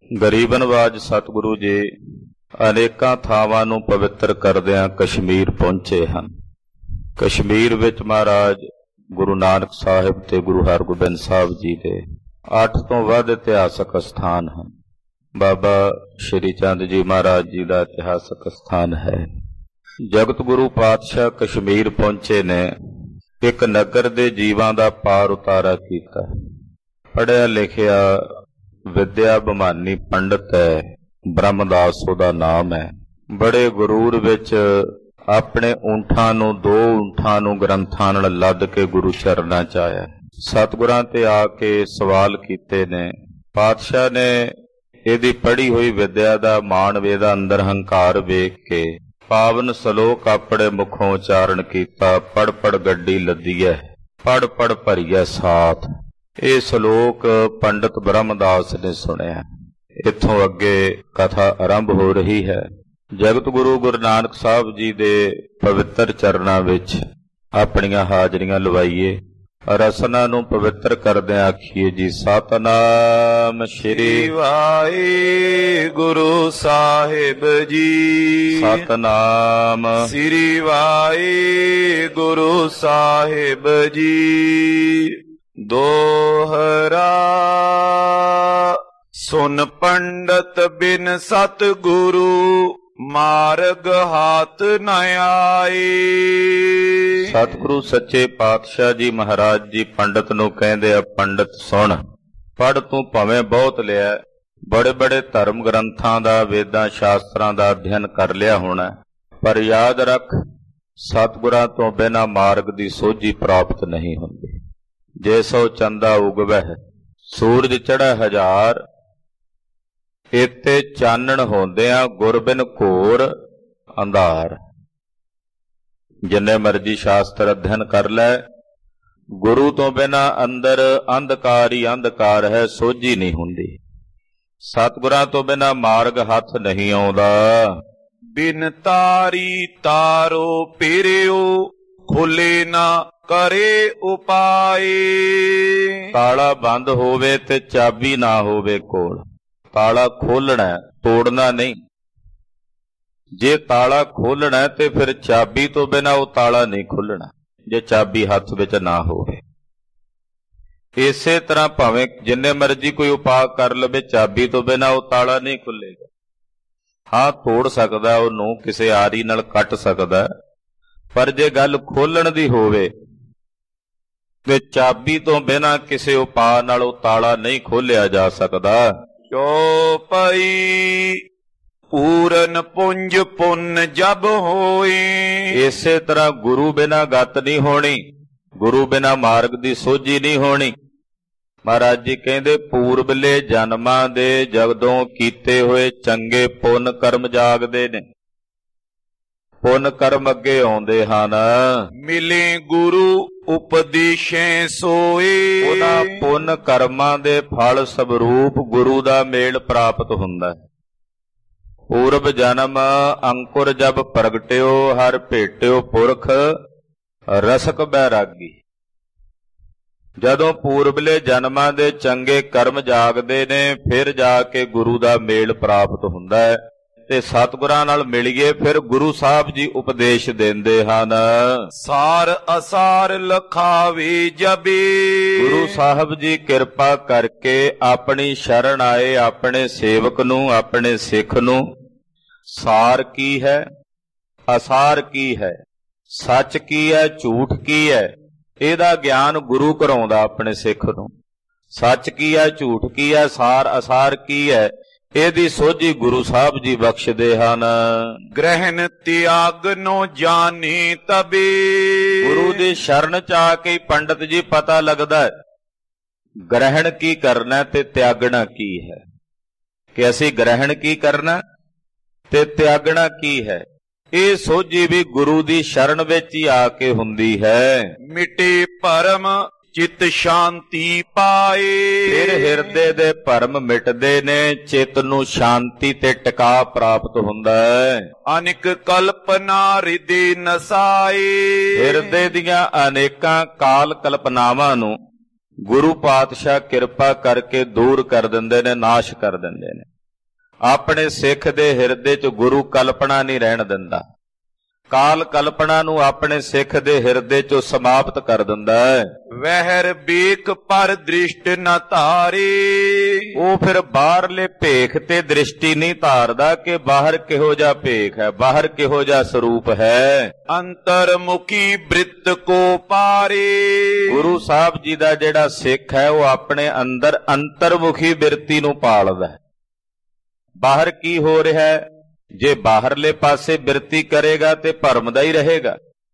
ਗਰੀਬ ਨਵਾਜ ਸਤਿਗੁਰੂ ਜੀ ਅਨੇਕਾਂ ਥਾਵਾਂ ਨੂੰ ਪਵਿੱਤਰ ਕਰਦਿਆਂ ਕਸ਼ਮੀਰ ਪਹੁੰਚੇ ਹਨ। ਕਸ਼ਮੀਰ ਵਿੱਚ ਮਹਾਰਾਜ ਗੁਰੂ ਨਾਨਕ ਸਾਹਿਬ ਤੇ ਗੁਰੂ ਹਰਗੋਬਿੰਦ ਸਾਹਿਬ ਜੀ ਦੇ 8 ਤੋਂ ਵੱਧ ਇਤਿਹਾਸਕ ਸਥਾਨ ਹਨ। ਬਾਬਾ ਸ਼੍ਰੀ ਚੰਦ ਜੀ ਮਹਾਰਾਜ ਜੀ ਦਾ ਇਤਿਹਾਸਕ ਸਥਾਨ ਹੈ। ਜਗਤ ਗੁਰੂ ਪਾਤਸ਼ਾਹ ਕਸ਼ਮੀਰ ਪਹੁੰਚੇ ਨੇ, ਇੱਕ ਨਗਰ ਦੇ ਜੀਵਾਂ ਦਾ ਪਾਰ ਉਤਾਰਾ ਕੀਤਾ। ਪੜ੍ਹਿਆ ਲਿਖਿਆ ਵਿਦਿਆ ਬਿਮਾਨੀ ਪੰਡਤ ਹੈ, ਬ੍ਰਹਮਦਾਸ ਉਹਦਾ ਨਾਮ ਹੈ। ਬੜੇ ਗਰੂਰ ਵਿੱਚ ਆਪਣੇ ਊਂਠਾਂ ਨੂੰ, 2 ਊਂਠਾਂ ਨੂੰ ਗ੍ਰੰਥਾਂ ਨਾਲ ਲੱਦ ਕੇ ਗੁਰੂ ਚਰਨਾਂ 'ਚ ਆਇਆ। ਸਤਿਗੁਰਾਂ ਤੇ ਆ ਕੇ ਸਵਾਲ ਕੀਤੇ ਨੇ। ਪਾਤਸ਼ਾਹ ਨੇ ਇਹਦੀ ਪੜ੍ਹੀ ਹੋਈ ਵਿਦਿਆ ਦਾ, ਮਾਨਵੇ ਦਾ ਅੰਦਰ ਹੰਕਾਰ ਵੇਖ ਕੇ ਪਾਵਨ ਸਲੋਕ ਆਪਣੇ ਮੁਖੋਂ ਉਚਾਰਨ ਕੀਤਾ। ਪੜ ਪੜ ਗੱਡੀ ਲੱਦੀਐ, ਪੜ ਪੜ ਭਰੀਐ ਸਾਥ। ਇਹ ਸਲੋਕ ਪੰਡਤ ਬ੍ਰਹਮਦਾਸ ਨੇ ਸੁਣਿਆ। ਇੱਥੋਂ ਅੱਗੇ ਕਥਾ ਆਰੰਭ ਹੋ ਰਹੀ ਹੈ। ਜਗਤ ਗੁਰੂ ਗੁਰੂ ਨਾਨਕ ਸਾਹਿਬ ਜੀ ਦੇ ਪਵਿੱਤਰ ਚਰਨਾਂ ਵਿੱਚ ਆਪਣੀਆਂ ਹਾਜ਼ਰੀਆਂ ਲਵਾਈਏ। ਰਸਨਾ ਨੂੰ ਪਵਿੱਤਰ ਕਰਦਿਆਂ ਆਖੀਏ ਜੀ, ਸਤਿਨਾਮ ਸ਼੍ਰੀ ਵਾਹਿਗੁਰੂ ਸਾਹਿਬ ਜੀ। ਸਤਿਨਾਮ ਸ਼੍ਰੀ ਵਾਹਿਗੁਰੂ ਸਾਹਿਬ ਜੀ। ਦੋਹਰਾ ਸੁਨ ਪੰਡਤ ਬਿਨ ਸਤਿਗੁਰੂ ਮਾਰਗ ਹਾਥ ਨ ਆਏ। ਸਤਿਗੁਰੂ ਸੱਚੇ ਪਾਤਸ਼ਾਹ ਜੀ ਮਹਾਰਾਜ ਜੀ ਪੰਡਤ ਨੂੰ ਕਹਿੰਦੇ ਆ, ਪੰਡਤ ਸੁਣ, ਪੜ੍ਹ ਤੂੰ ਭਾਵੇਂ ਬਹੁਤ ਲਿਆ, ਬੜੇ ਬੜੇ ਧਰਮ ਗ੍ਰੰਥਾਂ ਦਾ, ਵੇਦਾਂ ਸ਼ਾਸਤਰਾਂ ਦਾ ਅਧਿਐਨ ਕਰ ਲਿਆ ਹੋਣਾ, ਪਰ ਯਾਦ ਰੱਖ ਸਤਿਗੁਰਾਂ ਤੋਂ ਬਿਨਾਂ ਮਾਰਗ ਦੀ ਸੋਝੀ ਪ੍ਰਾਪਤ ਨਹੀਂ ਹੁੰਦੀ। ਜੇ ਸੋ ਚੰਦਾ ਉਗਵਹਿ ਸੂਰਜ ਚੜ੍ਹੈ ਹਜ਼ਾਰ, ਇਤੇ ਚਾਨਣ ਹੁੰਦਿਆਂ ਗੁਰ ਬਿਨ ਘੋਰ ਅੰਧਾਰ। ਜਿੰਨੇ ਮਰਜੀ ਸ਼ਾਸਤਰ ਅਧਿਐਨ ਕਰ ਲੈ, ਗੁਰੂ ਤੋਂ ਬਿਨਾਂ ਅੰਦਰ ਅੰਧਕਾਰ ਹੀ ਅੰਧਕਾਰ ਹੈ, ਸੋਝੀ ਨਹੀਂ ਹੁੰਦੀ। ਸਤਿਗੁਰਾਂ ਤੋਂ ਬਿਨਾਂ ਮਾਰਗ ਹੱਥ ਨਹੀਂ ਆਉਂਦਾ। ਬਿਨ ਤਾਰੀ ਤਾਰੋ ਪੇਰਿਓ ਖੋਲੇ ਨਾ ਕਰੇ ਉਪਾਏ। ਤਾਲਾ ਬੰਦ ਹੋਵੇ ਤੇ ਚਾਬੀ ਨਾ ਹੋਵੇ ਕੋਲ। ਤਾਲਾ ਖੋਲਣਾ, ਤੋੜਨਾ ਨਹੀਂ। ਜੇ ਤਾਲਾ ਖੋਲਣਾ ਤੇ ਫਿਰ ਚਾਬੀ ਤੋਂ ਬਿਨਾਂ ਉਹ ਤਾਲਾ ਨਹੀਂ ਖੁੱਲਣਾ, ਜੇ ਚਾਬੀ ਹੱਥ ਵਿੱਚ ਨਾ ਹੋਵੇ। ਇਸੇ ਤਰ੍ਹਾਂ ਭਾਵੇਂ ਜਿੰਨੇ ਮਰਜ਼ੀ ਕੋਈ ਉਪਾਅ ਕਰ ਲਵੇ, ਚਾਬੀ ਤੋਂ ਬਿਨਾਂ ਉਹ ਤਾਲਾ ਨਹੀਂ ਖੁੱਲੇਗਾ। ਹਾਂ, ਤੋੜ ਸਕਦਾ, ਉਹਨੂੰ ਕਿਸੇ ਆਰੀ ਨਾਲ ਕੱਟ ਸਕਦਾ, ਪਰ ਜੇ ਗੱਲ ਖੋਲਣ ਦੀ ਹੋਵੇ ਤੇ ਚਾਬੀ ਤੋਂ ਬਿਨਾਂ ਕਿਸੇ ਉਪਾਅ ਨਾਲ ਉਹ ਤਾਲਾ ਨਹੀਂ ਖੋਲਿਆ ਜਾ ਸਕਦਾ। ਚੌਪਈ ਪੂਰਨ ਪੁੰਜ ਪੁੰਨ ਜਬ ਹੋਈ। ਇਸੇ ਤਰ੍ਹਾਂ ਗੁਰੂ ਬਿਨਾਂ ਗਤ ਨਹੀਂ ਹੋਣੀ, ਗੁਰੂ ਬਿਨਾਂ ਮਾਰਗ ਦੀ ਸੋਝੀ ਨਹੀਂ ਹੋਣੀ। ਮਹਾਰਾਜ ਜੀ ਕਹਿੰਦੇ, ਪੂਰਬਲੇ ਜਨਮਾਂ ਦੇ ਜਗਦੋਂ ਕੀਤੇ ਹੋਏ ਚੰਗੇ ਪੁੰਨ ਕਰਮ ਜਾਗਦੇ ਨੇ, ਪੁੰਨ ਕਰਮ ਅੱਗੇ ਆਉਂਦੇ ਹਨ। ਮਿਲੇ ਗੁਰੂ ਉਪਦੇਸ਼ੇ ਸੋਏ। ਉਹਨਾਂ ਪੁੰਨ ਕਰਮਾਂ ਦੇ ਫਲ ਸਵਰੂਪ ਗੁਰੂ ਦਾ ਮੇਲ ਪ੍ਰਾਪਤ ਹੁੰਦਾ ਹੈ। ਪੂਰਬ ਜਨਮ ਅੰਕੁਰ ਜਬ ਪ੍ਰਗਟਿਓ, ਹਰ ਭੇਟਿਓ ਪੁਰਖ ਰਸਕ ਬੈਰਾਗੀ। ਜਦੋਂ ਪੂਰਬਲੇ ਜਨਮਾਂ ਦੇ ਚੰਗੇ ਕਰਮ ਜਾਗਦੇ ਨੇ, ਫਿਰ ਜਾ ਕੇ ਗੁਰੂ ਦਾ ਮੇਲ ਪ੍ਰਾਪਤ ਹੁੰਦਾ ਹੈ ਤੇ ਸਤਿਗੁਰਾਂ ਨਾਲ ਮਿਲੀਏ, ਫਿਰ ਗੁਰੂ ਸਾਹਿਬ ਜੀ ਉਪਦੇਸ਼ ਦਿੰਦੇ ਹਨ। ਸਾਰ ਅਸਾਰ ਲਖਾਵੇ ਜਬੇ। ਗੁਰੂ ਸਾਹਿਬ ਜੀ ਕਿਰਪਾ ਕਰਕੇ ਆਪਣੀ ਸ਼ਰਨ ਆਏ ਆਪਣੇ ਸੇਵਕ ਨੂੰ, ਆਪਣੇ ਸਿੱਖ ਨੂੰ। ਸਾਰ ਕੀ ਹੈ, ਅਸਾਰ ਕੀ ਹੈ, ਸੱਚ ਕੀ ਹੈ, ਝੂਠ ਕੀ ਹੈ, ਇਹਦਾ ਗਿਆਨ ਗੁਰੂ ਕਰਾਉਂਦਾ ਆਪਣੇ ਸਿੱਖ ਨੂੰ। ਸੱਚ ਕੀ ਹੈ, ਝੂਠ ਕੀ ਹੈ, ਸਾਰ ਅਸਾਰ ਕੀ ਹੈ, ਇਹਦੀ ਸੋਝੀ ਗੁਰੂ ਸਾਹਿਬ ਜੀ ਬਖਸ਼ਦੇ ਹਨ। ਗ੍ਰਹਿਣ ਤਿਆਗ ਨੋ ਜਾਣੇ ਤਬੇ। ਗੁਰੂ ਦੀ ਸ਼ਰਨ ਚ ਆ ਕੇ ਪੰਡਤ ਜੀ ਪਤਾ ਲੱਗਦਾ ਹੈ ਗ੍ਰਹਿਣ ਕੀ ਕਰਨਾ ਤੇ ਤਿਆਗਣਾ ਕੀ ਹੈ, ਕਿ ਅਸੀਂ ਗ੍ਰਹਿਣ ਕੀ ਕਰਨਾ ਤੇ ਤਿਆਗਣਾ ਕੀ ਹੈ। ਇਹ ਸੋਝੀ ਵੀ ਗੁਰੂ ਦੀ ਸ਼ਰਨ ਵਿੱਚ ਹੀ ਆ ਕੇ ਹੁੰਦੀ ਹੈ। ਮਿਟੇ ਭਰਮ ਚਿਤ ਸ਼ਾਂਤੀ ਪਾਏ। ਫਿਰ ਹਿਰਦੇ ਦੇ ਭਰਮ ਮਿਟਦੇ ਨੇ, ਚਿੱਤ ਨੂੰ ਸ਼ਾਂਤੀ ਤੇ ਟਿਕਾ ਪ੍ਰਾਪਤ ਹੁੰਦਾ ਹੈ। ਅਨੇਕ ਕਲਪਨਾ ਹਿਰਦੇ ਨਸਾਏ। ਹਿਰਦੇ ਦੀਆਂ ਅਨੇਕਾਂ ਕਾਲ ਕਲਪਨਾਵਾਂ ਨੂੰ ਗੁਰੂ ਪਾਤਸ਼ਾਹ ਕਿਰਪਾ ਕਰਕੇ ਦੂਰ ਕਰ ਦਿੰਦੇ ਨੇ, ਨਾਸ਼ ਕਰ ਦਿੰਦੇ ਨੇ। ਆਪਣੇ ਸਿੱਖ ਦੇ ਹਿਰਦੇ 'ਚ ਗੁਰੂ ਕਲਪਨਾ ਨਹੀਂ ਰਹਿਣ ਦਿੰਦਾ। ਕਾਲ ਕਲਪਨਾ ਨੂੰ ਆਪਣੇ ਸਿੱਖ ਦੇ ਹਿਰਦੇ 'ਚੋਂ ਸਮਾਪਤ ਕਰ ਦਿੰਦਾ ਹੈ। ਵਹਿਰ ਬੇਕ ਪਰ ਦ੍ਰਿਸ਼ਟ ਨ ਧਾਰੇ। ਉਹ ਫਿਰ ਬਾਹਰਲੇ ਭੇਖ ਤੇ ਦ੍ਰਿਸ਼ਟੀ ਨਹੀਂ ਧਾਰਦਾ ਕਿ ਬਾਹਰ ਕਿਹੋ ਜਿਹਾ ਭੇਖ ਹੈ, ਬਾਹਰ ਕਿਹੋ ਜਿਹਾ ਸਰੂਪ ਹੈ। ਅੰਤਰਮੁਖੀ ਬ੍ਰਿਤ ਕੋ ਪਾਰੇ। ਗੁਰੂ ਸਾਹਿਬ ਜੀ ਦਾ ਜਿਹੜਾ ਸਿੱਖ ਹੈ ਉਹ ਆਪਣੇ ਅੰਦਰ ਅੰਤਰਮੁਖੀ ਬਿਰਤੀ ਨੂੰ ਪਾਲਦਾ ਹੈ। ਬਾਹਰ ਕੀ ਹੋ ਰਿਹਾ ਹੈ? ਜੇ ਬਾਹਰਲੇ ਪਾਸੇ ਬਿਰਤੀ ਕਰੇਗਾ ਤੇ ਭਰਮ ਦਾ ਹੀ ਰਹੇਗਾ।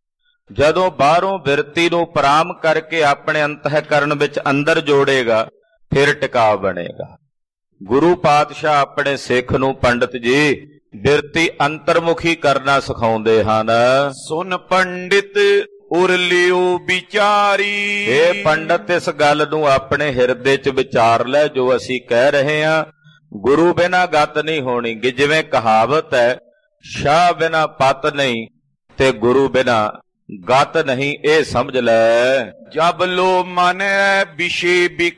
ਜਦੋਂ ਬਾਹਰੋਂ ਬਿਰਤੀ ਨੂੰ ਪਰਾਮ ਕਰਕੇ ਆਪਣੇ ਅੰਤःਕਰਨ ਵਿੱਚ ਅੰਦਰ ਜੋੜੇਗਾ ਫਿਰ ਟਿਕਾ ਬਣੇਗਾ। ਗੁਰੂ ਪਾਤਸ਼ਾਹ ਆਪਣੇ ਸਿੱਖ ਨੂੰ ਪੰਡਤ ਜੀ ਬਿਰਤੀ ਅੰਤਰਮੁਖੀ ਕਰਨਾ ਸਿਖਾਉਂਦੇ ਹਨ। ਸੁਨ ਪੰਡਿਤ ਉਰਲਿਓ ਵਿਚਾਰੀ। ਇਹ ਪੰਡਤ ਇਸ ਗੱਲ ਨੂੰ ਆਪਣੇ ਹਿਰਦੇ 'ਚ ਵਿਚਾਰ ਲੈ ਜੋ ਅਸੀਂ ਕਹਿ ਰਹੇ ਹਾਂ। ਗੁਰੂ ਬਿਨਾਂ ਗਤ ਨਹੀਂ ਹੋਣੀ। ਜਿਵੇਂ ਕਹਾਵਤ ਹੈ, ਸ਼ਾਹ ਬਿਨਾਂ ਪਤ ਨਹੀਂ ਤੇ ਗੁਰੂ ਬਿਨਾਂ ਗਤ ਨਹੀਂ, ਇਹ ਸਮਝ ਲੈ। ਜਬ ਲੋ ਮਨ ਹੈ ਵਿਸ਼ੇ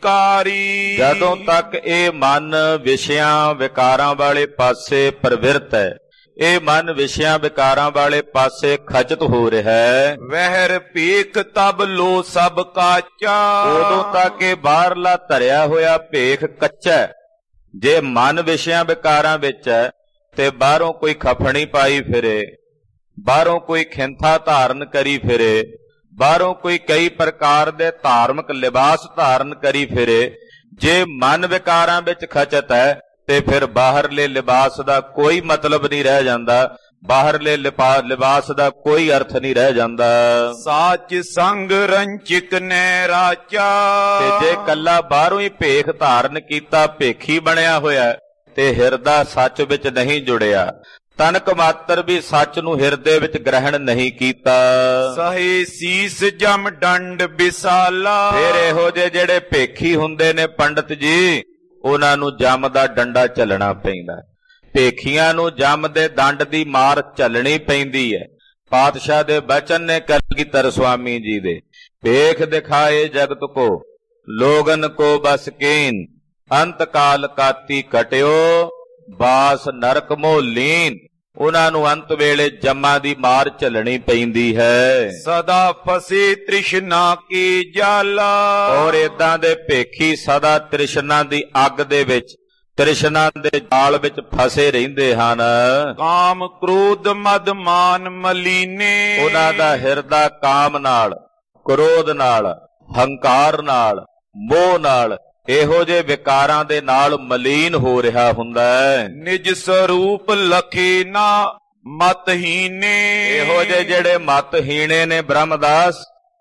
ਵਿਕਾਰੀ। ਜਦੋਂ ਤੱਕ ਇਹ ਮਨ ਵਿਸ਼ਿਆਂ ਵਿਕਾਰਾਂ ਵਾਲੇ ਪਾਸੇ ਪ੍ਰਵਿਰਤ ਹੈ, ਇਹ ਮਨ ਵਿਸ਼ਿਆਂ ਵਿਕਾਰਾਂ ਵਾਲੇ ਪਾਸੇ ਖਚਤ ਹੋ ਰਿਹਾ ਹੈ। ਵਹਿਰ ਭੇਖ ਤਬ ਲੋ ਸਭ ਕਾਚਾ। ਉਦੋਂ ਤੱਕ ਇਹ ਬਾਹਰਲਾ ਧਰਿਆ ਹੋਇਆ ਭੇਖ ਕੱਚਾ ਹੈ। ਜੇ ਮਨ ਵਿਸ਼ਿਆਂ ਵਿਕਾਰਾਂ ਵਿੱਚ ਹੈ ਤੇ ਬਾਹਰੋਂ ਕੋਈ ਖਫਣੀ ਪਾਈ ਫਿਰੇ, ਬਾਹਰੋਂ ਕੋਈ ਖਿੰਥਾ ਧਾਰਨ ਕਰੀ ਫਿਰੇ, ਬਾਹਰੋਂ ਕੋਈ ਕਈ ਪ੍ਰਕਾਰ ਦੇ ਧਾਰਮਿਕ ਲਿਬਾਸ ਧਾਰਨ ਕਰੀ ਫਿਰੇ, ਜੇ ਮਨ ਵਿਕਾਰਾਂ ਵਿੱਚ ਖਚਤ ਹੈ ਤੇ ਫਿਰ ਬਾਹਰਲੇ ਲਿਬਾਸ ਦਾ ਕੋਈ ਮਤਲਬ ਨਹੀਂ ਰਹਿ ਜਾਂਦਾ, ਬਾਹਰਲੇ ਲਿਬਾਸ ਦਾ ਕੋਈ ਅਰਥ ਨਹੀਂ ਰਹਿ ਜਾਂਦਾ। ਸਾਚ ਸੰਗ ਰੰਚਿਕ ਨੈ ਰਾਚਾ। ਤੇ ਜੇ ਕੱਲਾ ਬਾਹਰੋਂ ਹੀ ਭੇਖ ਧਾਰਨ ਕੀਤਾ, ਭੇਖੀ ਬਣਿਆ ਹੋਇਆ ਤੇ ਹਿਰਦਾ ਸੱਚ ਵਿੱਚ ਨਹੀਂ ਜੁੜਿਆ, ਤਨਕ ਮਾਤਰ ਵੀ ਸੱਚ ਨੂੰ ਹਿਰਦੇ ਵਿੱਚ ਗ੍ਰਹਿਣ ਨਹੀਂ ਕੀਤਾ, ਸਹੇ ਸੀਸ ਜਮ ਡੰਡ ਵਿਸਾਲਾ। ਫਿਰ ਇਹੋ ਜਿਹੇ ਜਿਹੜੇ ਭੇਖੀ ਹੁੰਦੇ ਨੇ ਪੰਡਤ ਜੀ, ਉਹਨਾਂ ਨੂੰ ਜਮ ਦਾ ਡੰਡਾ ਝੱਲਣਾ ਪੈਂਦਾ। ਭੇਖੀਆਂ ਨੂੰ ਜਮ ਦੇ ਦੰਡ ਦੀ ਮਾਰ ਝੱਲਣੀ ਪੈਂਦੀ ਹੈ। ਪਾਤਸ਼ਾਹ ਦੇ ਬਚਨ ਨੇ ਕਲਗੀਧਰ ਸੁਆਮੀ ਜੀ ਦੇ, ਭੇਖ ਦਿਖਾਏ ਜਗਤ ਕੋ ਲੋਗਨ ਕੋ ਬਸ ਕੀਨ, ਅੰਤ ਕਾਲ ਕਾਤੀ ਕਟਿਓ ਬਾਸ ਨਰਕ ਮੋਹ ਲੀਨ। ਉਹਨਾਂ ਨੂੰ ਅੰਤ ਵੇਲੇ ਜਮਾਂ ਦੀ ਮਾਰ ਝੱਲਣੀ ਪੈਂਦੀ ਹੈ। ਸਦਾ ਫਸੇ ਤ੍ਰਿਸ਼ਨਾ ਕੀ ਜਾਲਾ। ਔਰ ਏਦਾਂ ਦੇ ਭੇਖੀ ਸਦਾ ਤ੍ਰਿਸ਼ਨਾ ਦੀ ਅੱਗ ਦੇ ਵਿੱਚ, ਤ੍ਰਿਸ਼ਨਾ ਦੇ ਜਾਲ ਵਿੱਚ ਫਸੇ ਰਹਿੰਦੇ ਹਨ। ਕਾਮ ਕ੍ਰੋਧ ਮਦ ਮਾਨ ਮਲੀਨੇ। ਉਹਨਾਂ ਦਾ ਹਿਰਦਾ ਕਾਮ ਨਾਲ, ਕ੍ਰੋਧ ਨਾਲ, ਹੰਕਾਰ ਨਾਲ, ਮੋਹ ਨਾਲ, ਇਹੋ ਜਿਹੇ ਵਿਕਾਰਾਂ ਦੇ ਨਾਲ ਮਲੀਨ ਹੋ ਰਿਹਾ ਹੁੰਦਾ ਹੈ। ਨਿਜ ਸਰੂਪ ਲਖੇ ਨਾ ਮਤਹੀਨੇ। ਇਹੋ ਜਿਹੇ ਜਿਹੜੇ ਮਤਹੀਣੇ ਨੇ ਬ੍ਰਹਮਦਾਸ,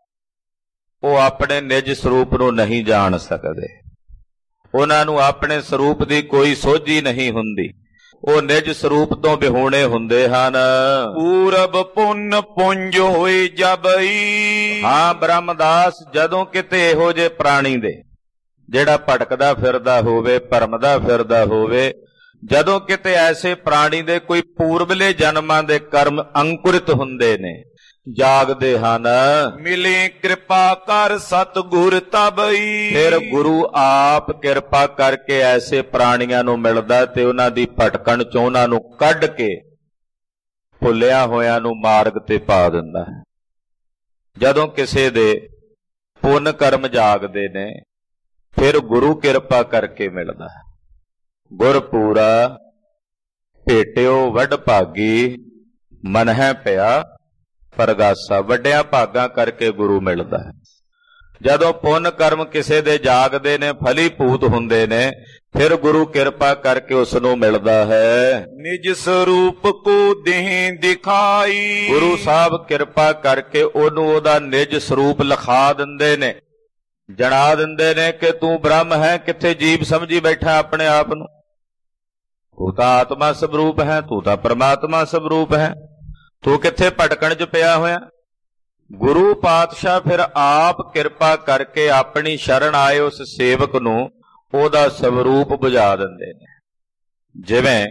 ਉਹ ਆਪਣੇ ਨਿਜ ਸਰੂਪ ਨੂੰ ਨਹੀਂ ਜਾਣ ਸਕਦੇ। ਉਹਨਾਂ ਨੂੰ ਆਪਣੇ ਸਰੂਪ ਦੀ ਕੋਈ ਸੋਝੀ ਨਹੀਂ ਹੁੰਦੀ। ਉਹ ਨਿਜ ਸਰੂਪ ਤੋਂ ਵਿਹੂਣੇ ਹੁੰਦੇ ਹਨ। ਪੂਰਬ ਪੁੰਨ ਪੁੰਜ ਹੋਏ ਜਬਈ। ਹਾਂ ਬ੍ਰਹਮਦਾਸ, ਜਦੋਂ ਕਿਤੇ ਇਹੋ ਜਿਹੇ ਪ੍ਰਾਣੀ ਦੇ, ਜਿਹੜਾ ਭਟਕਦਾ ਫਿਰਦਾ ਹੋਵੇ, ਭਰਮਦਾ ਫਿਰਦਾ ਹੋਵੇ, ਜਦੋਂ ਕਿਤੇ ਐਸੇ ਪ੍ਰਾਣੀ ਦੇ ਕੋਈ ਪੂਰਬਲੇ ਜਨਮਾਂ ਦੇ ਕਰਮ ਅੰਕੁਰਿਤ ਹੁੰਦੇ ਨੇ, ਜਾਗਦੇ ਹਨ, ਮਿਲੇ ਕਿਰਪਾ ਕਰ ਸਤਿਗੁਰ ਤਬਈ। ਫਿਰ ਗੁਰੂ ਆਪ ਕਿਰਪਾ ਕਰਕੇ ਐਸੇ ਪ੍ਰਾਣੀਆਂ ਨੂੰ ਮਿਲਦਾ ਤੇ ਉਹਨਾਂ ਦੀ ਭਟਕਣ ਚੋਂ ਉਹਨਾਂ ਨੂੰ ਕੱਢ ਕੇ ਭੁੱਲਿਆ ਹੋਇਆਂ ਨੂੰ ਮਾਰਗ ਤੇ ਪਾ ਦਿੰਦਾ ਹੈ। ਜਦੋਂ ਕਿਸੇ ਦੇ ਪੁੰਨ ਕਰਮ ਜਾਗਦੇ ਨੇ, ਫਿਰ ਗੁਰੂ ਕਿਰਪਾ ਕਰਕੇ ਮਿਲਦਾ ਹੈ। ਗੁਰ ਪੂਰਾ ਭੇਟਿਓ ਵੱਡ ਭਾਗੀ, ਮਨਹਿ ਪਿਆ ਪਰਗਾਸਾ। ਵੱਡਿਆਂ ਭਾਗਾਂ ਕਰਕੇ ਗੁਰੂ ਮਿਲਦਾ ਹੈ। ਜਦੋਂ ਪੁੰਨ ਕਰਮ ਕਿਸੇ ਦੇ ਜਾਗਦੇ ਨੇ, ਫਲੀਭੂਤ ਹੁੰਦੇ ਨੇ, ਫਿਰ ਗੁਰੂ ਕਿਰਪਾ ਕਰਕੇ ਉਸ ਨੂੰ ਮਿਲਦਾ ਹੈ। ਨਿਜ ਸਰੂਪ ਕੋ ਦੇਹ ਦਿਖਾਈ। ਗੁਰੂ ਸਾਹਿਬ ਕਿਰਪਾ ਕਰਕੇ ਉਹਨੂੰ ਉਹਦਾ ਨਿਜ ਸਰੂਪ ਲਿਖਾ ਦਿੰਦੇ ਨੇ, ਜਣਾ ਦਿੰਦੇ ਨੇ ਕਿ ਤੂੰ ਬ੍ਰਹਮ ਹੈ, ਕਿੱਥੇ ਜੀਵ ਸਮਝੀ ਬੈਠਾ ਆਪਣੇ ਆਪ ਨੂੰ। ਤੂੰ ਤਾਂ ਆਤਮਾ ਸਵਰੂਪ ਹੈ, ਤੂੰ ਤਾਂ ਪਰਮਾਤਮਾ ਸਵਰੂਪ ਹੈ, ਤੂੰ ਕਿੱਥੇ ਭਟਕਣ 'ਚ ਪਿਆ ਹੋਇਆ। ਗੁਰੂ ਪਾਤਸ਼ਾਹ ਫਿਰ ਆਪ ਕਿਰਪਾ ਕਰਕੇ ਆਪਣੀ ਸ਼ਰਨ ਆਏ ਉਸ ਸੇਵਕ ਨੂੰ ਉਹਦਾ ਸਵਰੂਪ ਬੁਝਾ ਦਿੰਦੇ ਨੇ। ਜਿਵੇਂ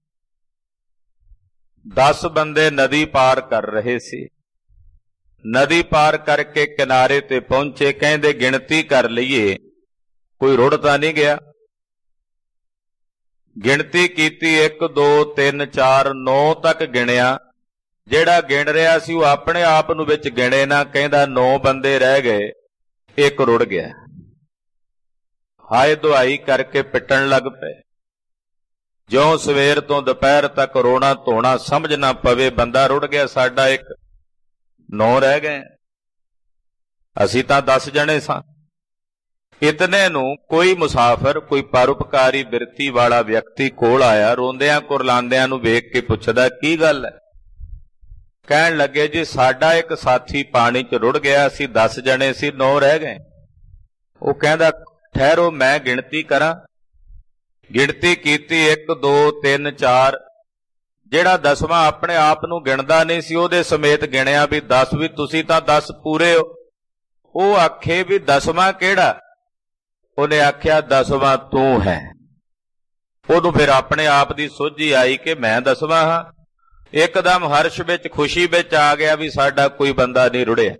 10 ਬੰਦੇ ਨਦੀ ਪਾਰ ਕਰ ਰਹੇ ਸੀ, ਨਦੀ ਪਾਰ ਕਰਕੇ ਕਿਨਾਰੇ ਤੇ ਪਹੁੰਚੇ, ਕਹਿੰਦੇ ਗਿਣਤੀ ਕਰ ਲਈਏ ਕੋਈ ਰੁੜ ਤਾਂ ਨਹੀਂ ਗਿਆ। ਗਿਣਤੀ ਕੀਤੀ 1 2 3 4 9 ਤੱਕ ਗਿਣਿਆ। ਜਿਹੜਾ ਗਿਣ ਰਿਹਾ ਸੀ ਉਹ ਆਪਣੇ ਆਪ ਨੂੰ ਵਿੱਚ ਗਿਣੇ ਨਾ, ਕਹਿੰਦਾ 9 ਬੰਦੇ ਰਹਿ ਗਏ, 1 ਰੁੜ ਗਿਆ। ਹਾਏ ਦੁਹਾਈ ਕਰਕੇ ਪਿੱਟਣ ਲੱਗ ਪਏ। ਜਿਉਂ ਸਵੇਰ ਤੋਂ ਦੁਪਹਿਰ ਤੱਕ ਰੋਣਾ ਧੋਣਾ ਸਮਝ ਨਾ ਪਵੇ, ਬੰਦਾ ਰੁੜ ਗਿਆ ਸਾਡਾ 1, 9 ਰਹਿ ਗਏ। ਅਸੀਂ ਤਾਂ 10 ਜਣੇ ਸਾਂ। ਇਤਨੇ ਨੂੰ ਕੋਈ ਮੁਸਾਫਰ, ਕੋਈ ਪਰਉਪਕਾਰੀ ਬਿਰਤੀ ਵਾਲਾ ਵਿਅਕਤੀ ਕੋਲ ਆਇਆ। ਰੋਂਦਿਆਂ ਕੁਰਲਾਉਂਦਿਆਂ ਨੂੰ ਵੇਖ ਕੇ ਪੁੱਛਦਾ, ਕੀ ਗੱਲ ਹੈ? ਕਹਿਣ ਲੱਗੇ, ਜੀ ਸਾਡਾ ਇੱਕ ਸਾਥੀ ਪਾਣੀ 'ਚ ਰੁੜ ਗਿਆ, ਅਸੀਂ 10 ਜਣੇ ਸੀ, 9 ਰਹਿ ਗਏ। ਉਹ ਕਹਿੰਦਾ, ਠਹਿਰੋ ਮੈਂ ਗਿਣਤੀ ਕਰਾਂ। ਗਿਣਤੀ ਕੀਤੀ 1 2 3 4। ਜਿਹੜਾ 10ਵਾਂ ਆਪਣੇ ਆਪ ਨੂੰ ਗਿਣਦਾ ਨਹੀਂ ਸੀ ਉਹਦੇ ਸਮੇਤ ਗਿਣਿਆ ਵੀ 10, ਵੀ ਤੁਸੀਂ ਤਾਂ 10 ਪੂਰੇ ਹੋ। ਉਹ ਆਖੇ ਵੀ 10ਵਾਂ ਕਿਹੜਾ? ਉਹਨੇ ਆਖਿਆ 10ਵਾਂ ਤੂੰ ਹੈ। ਉਹਨੂੰ ਫਿਰ ਆਪਣੇ ਆਪ ਦੀ ਸੋਝੀ ਆਈ ਕਿ ਮੈਂ 10ਵਾਂ ਹਾਂ। ਇੱਕਦਮ ਹਰਸ਼ ਵਿੱਚ, ਖੁਸ਼ੀ ਵਿੱਚ ਆ ਗਿਆ ਵੀ ਸਾਡਾ ਕੋਈ ਬੰਦਾ ਨਹੀਂ ਰੁੜਿਆ।